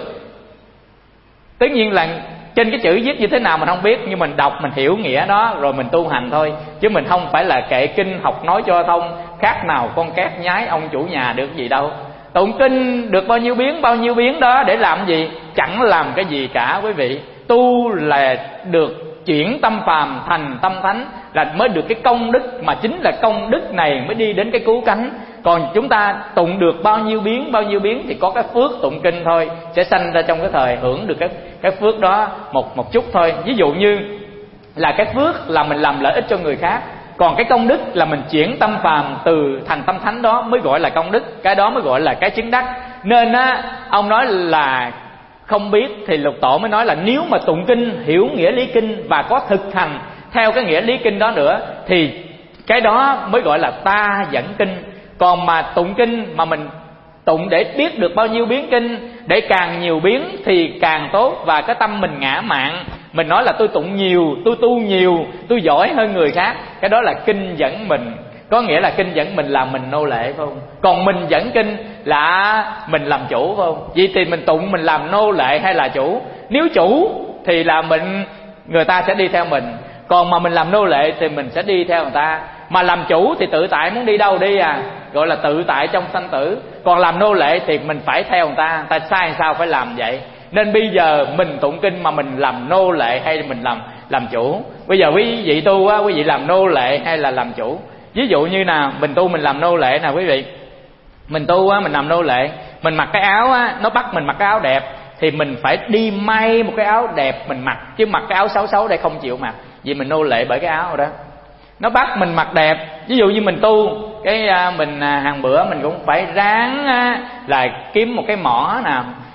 Tất nhiên là trên cái chữ viết như thế nào mình không biết, nhưng mình đọc mình hiểu nghĩa đó rồi mình tu hành thôi, chứ mình không phải là kệ kinh học nói cho thông, khác nào con cát nhái ông chủ nhà được gì đâu. Tụng kinh được bao nhiêu biến đó để làm gì? Chẳng làm cái gì cả quý vị. Tu là được chuyển tâm phàm thành tâm thánh, là mới được cái công đức, mà chính là công đức này mới đi đến cái cứu cánh. Còn chúng ta tụng được bao nhiêu biến thì có cái phước tụng kinh thôi, sẽ sanh ra trong cái thời hưởng được cái phước đó một chút thôi. Ví dụ như là cái phước là mình làm lợi ích cho người khác, còn cái công đức là mình chuyển tâm phàm từ thành tâm thánh, đó mới gọi là công đức, cái đó mới gọi là cái chứng đắc. Nên ông nói là không biết, thì Lục Tổ mới nói là nếu mà tụng kinh, hiểu nghĩa lý kinh và có thực hành theo cái nghĩa lý kinh đó nữa, thì cái đó mới gọi là ta dẫn kinh. Còn mà tụng kinh mà mình tụng để biết được bao nhiêu biến kinh, để càng nhiều biến thì càng tốt, và cái tâm mình ngã mạn, mình nói là tôi tụng nhiều, tôi tu nhiều, tôi giỏi hơn người khác, cái đó là kinh dẫn mình. Có nghĩa là kinh dẫn mình là mình nô lệ, phải không? Còn mình dẫn kinh là mình làm chủ, phải không? Vậy thì mình tụng mình làm nô lệ hay là chủ? Nếu chủ thì là người ta sẽ đi theo mình, còn mà mình làm nô lệ thì mình sẽ đi theo người ta. Mà làm chủ thì tự tại, muốn đi đâu đi gọi là tự tại trong sanh tử. Còn làm nô lệ thì mình phải theo người ta, ta sai sao phải làm vậy. Nên bây giờ mình tụng kinh mà mình làm nô lệ hay mình làm chủ? Bây giờ quý vị tu quý vị làm nô lệ hay là làm chủ? Ví dụ như nào, mình tu mình làm nô lệ nè quý vị. Mình tu mình làm nô lệ, mình mặc cái áo nó bắt mình mặc cái áo đẹp, thì mình phải đi may một cái áo đẹp mình mặc, chứ mặc cái áo xấu xấu đây không chịu mặc. Vì mình nô lệ bởi cái áo rồi đó. Nó bắt mình mặc đẹp. Ví dụ như mình tu mình hàng bữa mình cũng phải ráng là kiếm một cái mỏ nào,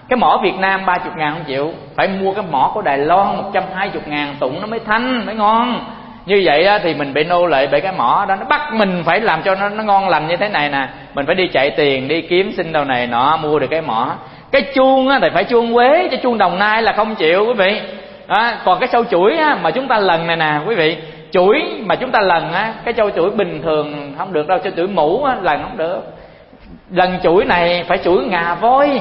Cái mỏ Việt Nam 30.000 không chịu, phải mua cái mỏ của Đài Loan 120.000 tụng nó mới thanh, mới ngon. Như vậy á, thì mình bị nô lệ bởi cái mỏ đó, nó bắt mình phải làm cho nó ngon lành như thế này nè. Mình phải đi chạy tiền, đi kiếm xin đâu này nọ mua được cái mỏ. Cái chuông á, thì phải chuông Quế, chứ chuông Đồng Nai là không chịu quý vị. Còn cái sâu chuỗi á, mà chúng ta lần này nè quý vị, chuỗi mà chúng ta lần á, cái sâu chuỗi bình thường không được đâu, sâu chuỗi mũ á, lần không được. Lần chuỗi này phải chuỗi ngà voi.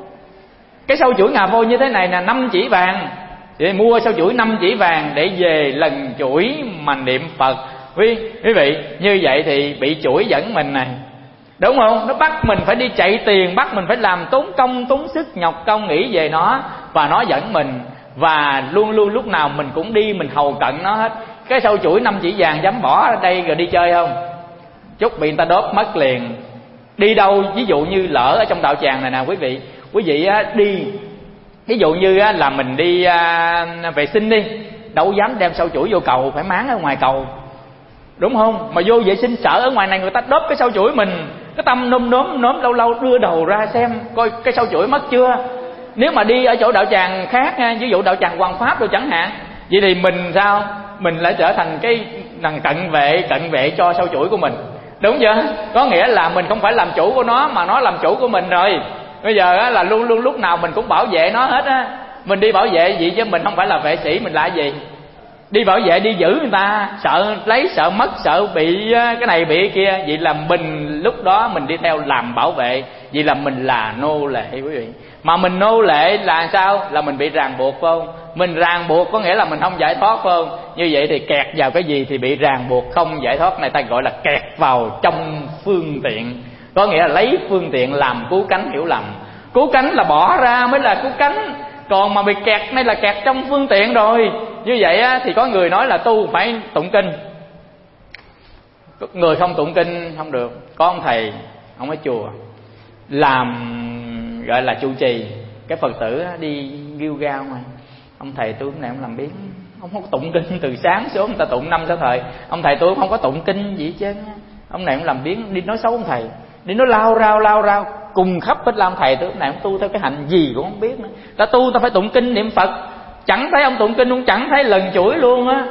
Cái sâu chuỗi ngà voi như thế này là 5 chỉ vàng. Thì mua sâu chuỗi 5 chỉ vàng để về lần chuỗi mà niệm Phật. Quý vị, như vậy thì bị chuỗi dẫn mình này, đúng không? Nó bắt mình phải đi chạy tiền, bắt mình phải làm tốn công, tốn sức, nhọc công nghĩ về nó, và nó dẫn mình. Và luôn luôn lúc nào mình cũng đi, mình hầu cận nó hết. Cái sâu chuỗi 5 chỉ vàng dám bỏ ở đây rồi đi chơi không? Chút bị người ta đốt mất liền. Đi đâu, ví dụ như lỡ ở trong đạo tràng này nè quý vị đi, ví dụ như là mình đi vệ sinh đi, đâu dám đem sâu chuỗi vô cầu, phải máng ở ngoài cầu, đúng không? Mà vô vệ sinh sợ ở ngoài này người ta đốt cái sâu chuỗi mình, cái tâm nôm lâu lâu đưa đầu ra xem coi cái sâu chuỗi mất chưa. Nếu mà đi ở chỗ đạo tràng khác nha, ví dụ đạo tràng Hoàng Pháp đâu chẳng hạn, vậy thì mình sao? Mình lại trở thành cái thằng cận vệ cho sâu chuỗi của mình, đúng chưa? Có nghĩa là mình không phải làm chủ của nó, mà nó làm chủ của mình rồi. Bây giờ á, là luôn luôn lúc nào mình cũng bảo vệ nó hết á. Mình đi bảo vệ gì chứ mình không phải là vệ sĩ, mình là gì? Đi bảo vệ, đi giữ người ta, sợ lấy, sợ mất, sợ bị cái này bị cái kia. Vậy là mình lúc đó mình đi theo làm bảo vệ. Vậy là mình là nô lệ quý vị. Mà mình nô lệ là sao? Là mình bị ràng buộc phải không? Mình ràng buộc có nghĩa là mình không giải thoát phải không? Như vậy thì kẹt vào cái gì thì bị ràng buộc không giải thoát này ta gọi là kẹt vào trong phương tiện. Có nghĩa là lấy phương tiện làm cứu cánh, hiểu lầm. Cứu cánh là bỏ ra mới là cứu cánh. Còn mà bị kẹt đây là kẹt trong phương tiện rồi. Như vậy á, thì có người nói là tu phải tụng kinh. Người không tụng kinh không được. Có ông thầy, ông ở chùa làm gọi là trụ trì, cái Phật tử đi ghiêu gao ngoài. Ông thầy tôi hôm nay ông làm biến, ông không có tụng kinh từ sáng xuống, người ta tụng 5-6 thời. Ông thầy tôi không có tụng kinh gì hết trơn. Ông này ông làm biến, đi nói xấu ông thầy, đi nói lao rao cùng khắp hết. Làm thầy tôi hôm nay ông tu theo cái hạnh gì cũng không biết nữa. Ta tu ta phải tụng kinh niệm Phật, chẳng thấy ông tụng kinh, cũng chẳng thấy lần chuỗi luôn á,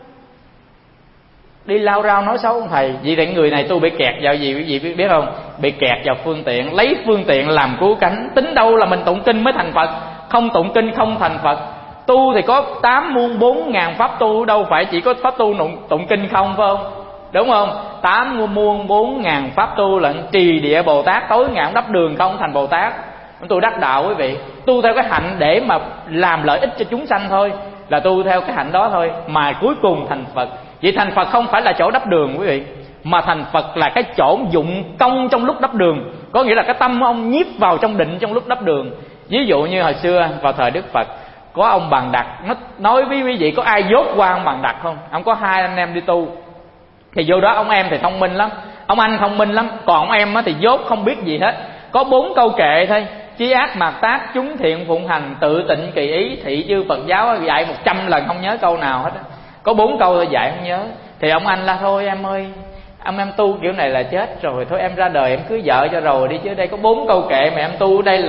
đi lao rao nói xấu ông thầy. Vì vậy người này tu bị kẹt vào gì quý vị biết không? Bị kẹt vào phương tiện, lấy phương tiện làm cứu cánh. Tính đâu là mình tụng kinh mới thành Phật, không tụng kinh không thành Phật. Tu thì có 8 muôn 4 ngàn pháp tu, đâu phải chỉ có pháp tu tụng kinh không phải không? Đúng không? 8 muôn 4 ngàn pháp tu là trì địa Bồ Tát, tối ngày đắp đường không thành Bồ Tát. Tu đắc đạo quý vị, tu theo cái hạnh để mà làm lợi ích cho chúng sanh thôi, là tu theo cái hạnh đó thôi, mà cuối cùng thành Phật. Vậy thành Phật không phải là chỗ đắp đường quý vị, mà thành Phật là cái chỗ dụng công trong lúc đắp đường. Có nghĩa là cái tâm ông nhiếp vào trong định trong lúc đắp đường. Ví dụ như hồi xưa vào thời Đức Phật, có ông Bàn Đặc, nói với quý vị có ai dốt qua ông Bàn Đặc không? Ông có 2 anh em đi tu, thì vô đó ông em thì thông minh lắm, ông anh thông minh lắm, còn ông em thì dốt không biết gì hết. Có 4 câu kệ thôi: chí ác mạt tác, chúng thiện phụng hành, tự tịnh kỳ ý, thị chư Phật giáo. Dạy 100 lần không nhớ câu nào hết. Có 4 câu thôi dạy không nhớ. Thì ông anh là thôi em ơi, em tu kiểu này là chết rồi, thôi em ra đời em cưới vợ cho rồi đi, chứ đây có 4 câu kệ mà em tu đây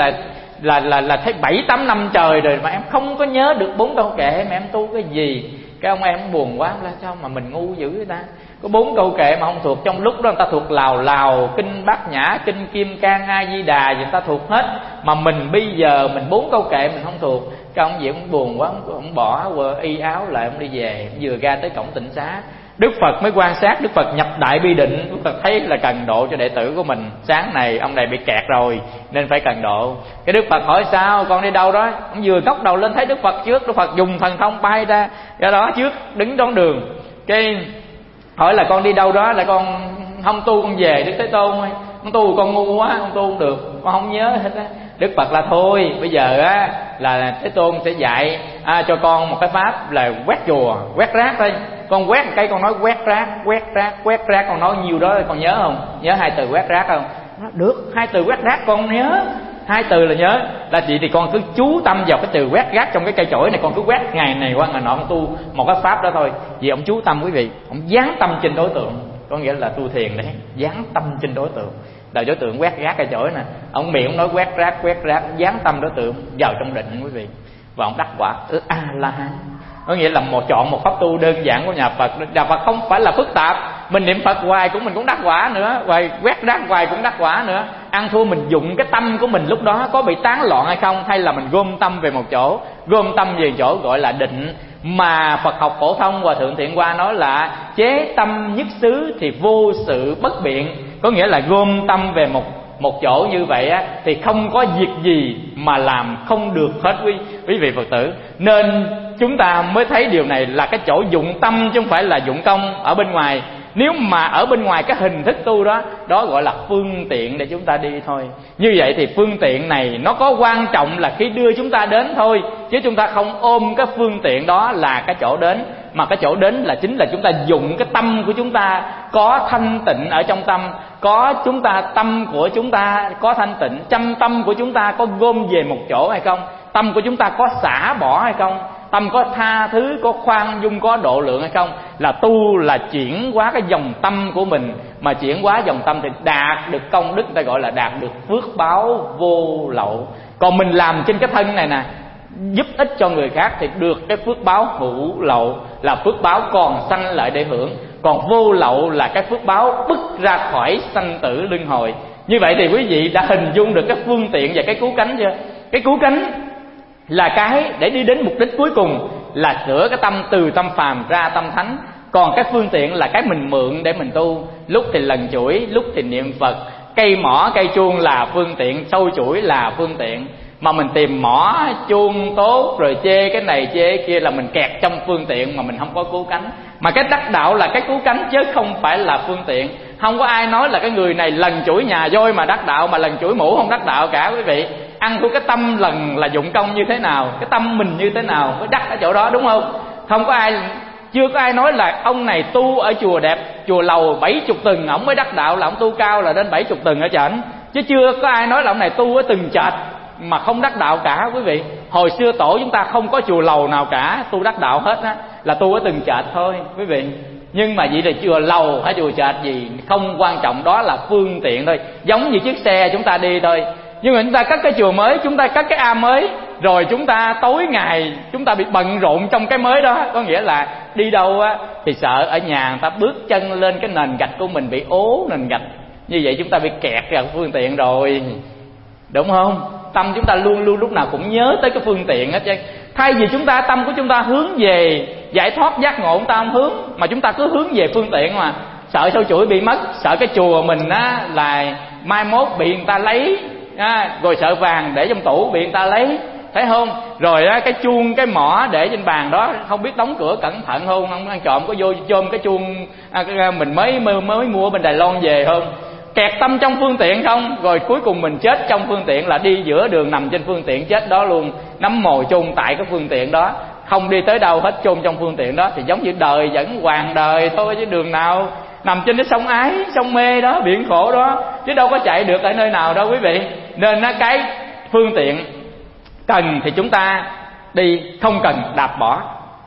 là thấy 7-8 năm trời rồi mà em không có nhớ được 4 câu kệ mà em tu cái gì. Cái ông em buồn quá, là sao mà mình ngu dữ vậy ta? Có 4 câu kệ mà không thuộc. Trong lúc đó người ta thuộc lào kinh Bát Nhã, kinh Kim Cang, A Di Đà gì người ta thuộc hết, mà mình bây giờ mình 4 câu kệ mình không thuộc. Cái ông gì cũng buồn quá, ông bỏ y áo lại, ông đi về. Vừa ra tới cổng tịnh xá, Đức Phật mới quan sát. Đức Phật nhập đại bi định, Đức Phật thấy là cần độ cho đệ tử của mình. Sáng này ông này bị kẹt rồi nên phải cần độ. Cái Đức Phật hỏi sao, con đi đâu đó? Ông vừa cốc đầu lên thấy Đức Phật trước. Đức Phật dùng thần thông bay ra đó trước, đứng đón đường. Cái hỏi là con đi đâu đó, là con không tu con về Đức Thế Tôn ơi, con tu con ngu quá, con tu không được, con không nhớ hết á. Đức Phật là thôi bây giờ á là Thế Tôn sẽ dạy cho con một cái pháp là quét chùa, quét rác thôi. Con quét một cái con nói quét rác, con nói nhiêu đó con nhớ không? Nhớ 2 từ quét rác không? Nó được, 2 từ quét rác con nhớ, 2 từ là nhớ. Là chị thì con cứ chú tâm vào cái từ quét rác trong cái cây chổi này, con cứ quét ngày này qua ngày nọ, con tu một cái pháp đó thôi. Vì ông chú tâm quý vị, ông dán tâm trên đối tượng, có nghĩa là tu thiền để dán tâm trên đối tượng. Là đối tượng quét rác ở chỗ nè, ông miệng nói quét rác, dán tâm đối tượng vào trong định quý vị, và ông đắc quả A La Hán. Có nghĩa là chọn một pháp tu đơn giản của nhà Phật. Nhà Phật không phải là phức tạp, mình niệm Phật hoài cũng mình cũng đắc quả nữa, hoài quét rác hoài cũng đắc quả nữa. Ăn thua mình dụng cái tâm của mình lúc đó có bị tán loạn hay không, hay là mình gom tâm về một chỗ. Gom tâm về chỗ gọi là định, mà Phật học phổ thông Hòa Thượng Thiện Hoa nói là chế tâm nhất xứ thì vô sự bất biện. Có nghĩa là gom tâm về một chỗ như vậy á, thì không có việc gì mà làm không được hết quý vị Phật tử. Nên chúng ta mới thấy điều này là cái chỗ dụng tâm chứ không phải là dụng công ở bên ngoài. Nếu mà ở bên ngoài cái hình thức tu đó gọi là phương tiện để chúng ta đi thôi. Như vậy thì phương tiện này nó có quan trọng là khi đưa chúng ta đến thôi, chứ chúng ta không ôm cái phương tiện đó là cái chỗ đến. Mà cái chỗ đến là chính là chúng ta dụng cái tâm của chúng ta có thanh tịnh ở trong tâm, có chúng ta tâm của chúng ta có thanh tịnh, tâm của chúng ta có gom về một chỗ hay không, tâm của chúng ta có xả bỏ hay không, tâm có tha thứ, có khoan dung, có độ lượng hay không. Là tu là chuyển hóa cái dòng tâm của mình, mà chuyển hóa dòng tâm thì đạt được công đức, ta gọi là đạt được phước báo vô lậu. Còn mình làm trên cái thân này nè, giúp ích cho người khác thì được cái phước báo hữu lậu, là phước báo còn sanh lại để hưởng. Còn vô lậu là cái phước báo bứt ra khỏi sanh tử luân hồi. Như vậy thì quý vị đã hình dung được cái phương tiện và cái cứu cánh chưa? Cái cứu cánh là cái để đi đến mục đích cuối cùng, là sửa cái tâm từ tâm phàm ra tâm thánh. Còn cái phương tiện là cái mình mượn để mình tu. Lúc thì lần chuỗi, lúc thì niệm Phật. Cây mỏ cây chuông là phương tiện, sâu chuỗi là phương tiện. Mà mình tìm mỏ chuông tốt rồi chê cái này chê cái kia là mình kẹt trong phương tiện mà mình không có cứu cánh. Mà cái đắc đạo là cái cứu cánh chứ không phải là phương tiện. Không có ai nói là cái người này lần chuỗi nhà voi mà đắc đạo, mà lần chuỗi mũ không đắc đạo cả quý vị. Ăn của cái tâm lần là dụng công như thế nào, cái tâm mình như thế nào mới đắc ở chỗ đó, đúng không? Không có ai, chưa có ai nói là ông này tu ở chùa đẹp, chùa lầu 70 tầng ổng mới đắc đạo, là ông tu cao là đến 70 tầng ở trển. Chứ chưa có ai nói là ông này tu ở từng trệt mà không đắc đạo cả quý vị. Hồi xưa tổ chúng ta không có chùa lầu nào cả tu đắc đạo hết á, là tu ở từng trệt thôi quý vị. Nhưng mà vậy là chùa lầu hay chùa trệt gì không quan trọng, đó là phương tiện thôi. Giống như chiếc xe chúng ta đi thôi. Nhưng mà chúng ta cất cái chùa mới, chúng ta cất cái am mới, rồi chúng ta tối ngày chúng ta bị bận rộn trong cái mới đó. Có nghĩa là đi đâu á thì sợ ở nhà người ta bước chân lên cái nền gạch của mình bị ố nền gạch. Như vậy chúng ta bị kẹt vào phương tiện rồi, đúng không? Tâm chúng ta luôn luôn lúc nào cũng nhớ tới cái phương tiện hết chứ. Thay vì tâm của chúng ta hướng về giải thoát giác ngộ, chúng ta không hướng, mà chúng ta cứ hướng về phương tiện mà. Sợ sâu chuỗi bị mất, sợ cái chùa mình á là mai mốt bị người ta lấy, rồi sợ vàng để trong tủ bị người ta lấy, thấy không? Rồi á cái chuông cái mỏ để trên bàn đó không biết đóng cửa cẩn thận không ăn trộm có vô chôm cái chuông mình mới mua bên Đài Loan về không? Kẹt tâm trong phương tiện không, rồi cuối cùng mình chết trong phương tiện, là đi giữa đường nằm trên phương tiện chết đó luôn, nắm mồi chôn tại cái phương tiện đó, không đi tới đâu hết, chôn trong phương tiện đó. Thì giống như đời vẫn hoàng đời thôi, chứ đường nào nằm trên cái sông ái sông mê đó, biển khổ đó, chứ đâu có chạy được ở nơi nào đâu quý vị. Nên cái phương tiện cần thì chúng ta đi, không cần đạp bỏ,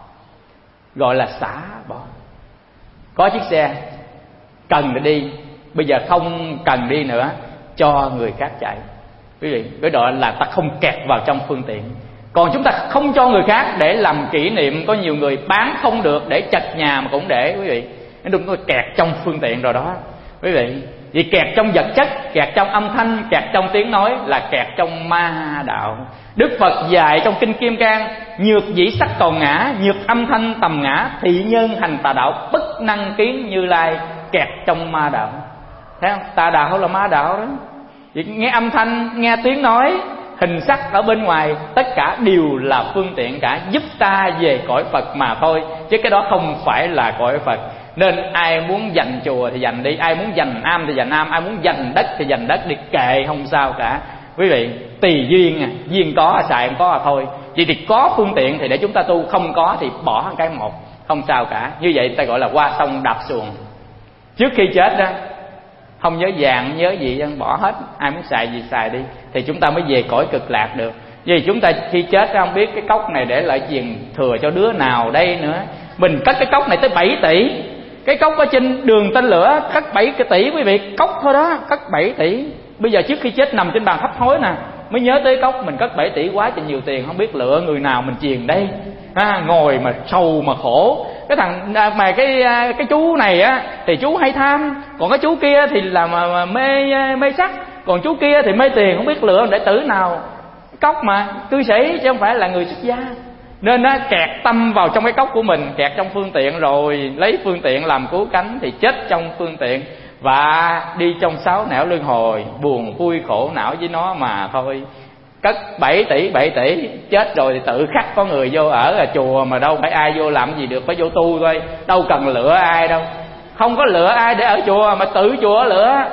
gọi là xả bỏ. Có chiếc xe cần để đi, bây giờ không cần đi nữa, cho người khác chạy quý vị. Cái đó là ta không kẹt vào trong phương tiện. Còn chúng ta không cho người khác để làm kỷ niệm, có nhiều người bán không được để chật nhà mà cũng để quý vị. Đừng có kẹt trong phương tiện rồi đó quý vị. Vì kẹt trong vật chất, kẹt trong âm thanh, kẹt trong tiếng nói là kẹt trong ma đạo. Đức Phật dạy trong Kinh Kim Cang: nhược dĩ sắc cầu ngã, nhược âm thanh tầm ngã, thị nhân hành tà đạo, bất năng kiến Như Lai. Kẹt trong ma đạo, thấy không? Tà đạo là ma đạo đó. Vì nghe âm thanh, nghe tiếng nói, hình sắc ở bên ngoài, tất cả đều là phương tiện cả, giúp ta về cõi Phật mà thôi, chứ cái đó không phải là cõi Phật. Nên ai muốn dành chùa thì dành đi, ai muốn dành am thì dành am, ai muốn dành đất thì dành đất đi, kệ không sao cả quý vị. Tùy duyên, duyên có xài không có thôi. Vậy thì có phương tiện thì để chúng ta tu, không có thì bỏ cái một, không sao cả. Như vậy ta gọi là qua sông đạp xuồng. Trước khi chết đó không nhớ vàng nhớ gì, bỏ hết, ai muốn xài gì xài đi, thì chúng ta mới về cõi cực lạc được. Vì chúng ta khi chết không biết cái cốc này để lại truyền thừa cho đứa nào đây nữa. Mình cất cái cốc này tới 7 tỷ, Cái cốc ở trên đường tên lửa cất 7 tỷ quý vị, cốc thôi đó, cất 7 tỷ. Bây giờ trước khi chết nằm trên bàn hấp hối nè, mới nhớ tới cốc. Mình cất 7 tỷ quá trời nhiều tiền, không biết lựa người nào mình truyền đây. Ngồi mà sầu mà khổ. Cái thằng mà cái chú này á thì chú hay tham, còn cái chú kia thì là mà mê sắc, còn chú kia thì mê tiền, không biết lựa đệ tử nào. Cốc mà cư sĩ chứ không phải là người xuất gia, nên nó kẹt tâm vào trong cái cốc của mình, kẹt trong phương tiện rồi lấy phương tiện làm cứu cánh thì chết trong phương tiện và đi trong 6 nẻo luân hồi, buồn vui khổ não với nó mà thôi. Cất 7 tỷ chết rồi thì tự khắc có người vô ở là chùa, mà đâu phải ai vô làm gì được, phải vô tu thôi, đâu cần lựa ai đâu. Không có lựa ai để ở chùa, mà tự chùa lựa.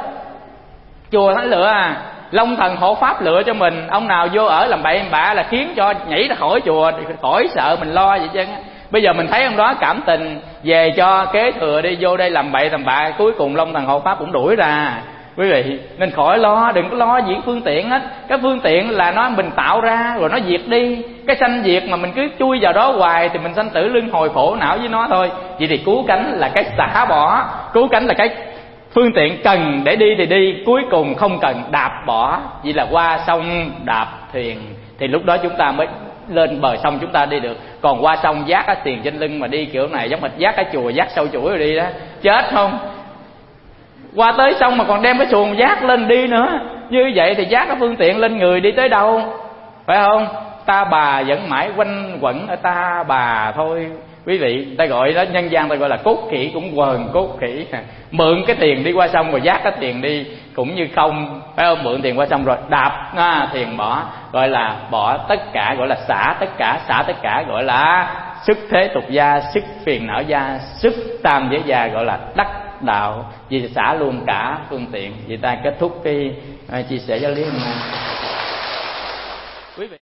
Chùa thánh lựa Long thần hộ pháp lựa cho mình. Ông nào vô ở làm bậy bạ là khiến cho nhảy ra khỏi chùa, khỏi sợ mình lo vậy chứ. Bây giờ mình thấy ông đó cảm tình về cho kế thừa đi, vô đây làm bậy làm bạ, cuối cùng Long thần hộ pháp cũng đuổi ra quý vị. Nên khỏi lo, đừng có lo gì phương tiện hết. Cái phương tiện là nó mình tạo ra rồi nó diệt đi. Cái sanh diệt mà mình cứ chui vào đó hoài thì mình sanh tử luân hồi khổ não với nó thôi. Vậy thì cứu cánh là cái xả bỏ, cứu cánh là cái phương tiện cần để đi thì đi, cuối cùng không cần đạp bỏ. Vậy là qua sông đạp thuyền, thì lúc đó chúng ta mới lên bờ sông chúng ta đi được. Còn qua sông vác cái tiền trên lưng mà đi kiểu này giống hệt vác cái chùa vác sâu chuỗi rồi đi đó, chết không? Qua tới sông mà còn đem cái xuồng vác lên đi nữa, như vậy thì vác cái phương tiện lên người đi tới đâu, phải không? Ta bà vẫn mãi quanh quẩn ở ta bà thôi quý vị. Ta gọi đó, nhân gian ta gọi là cốt khỉ, cũng quần cốt khỉ. Mượn cái tiền đi qua sông rồi vác cái tiền đi cũng như không, phải không? Mượn tiền qua sông rồi đạp tiền bỏ, gọi là bỏ tất cả, gọi là xả tất cả. Xả tất cả gọi là sức thế tục gia, sức phiền não gia, sức tam giới gia, gọi là đắc đạo. Vì xả luôn cả phương tiện. Vì ta kết thúc cái chia sẻ giáo lý hôm nay. Quý vị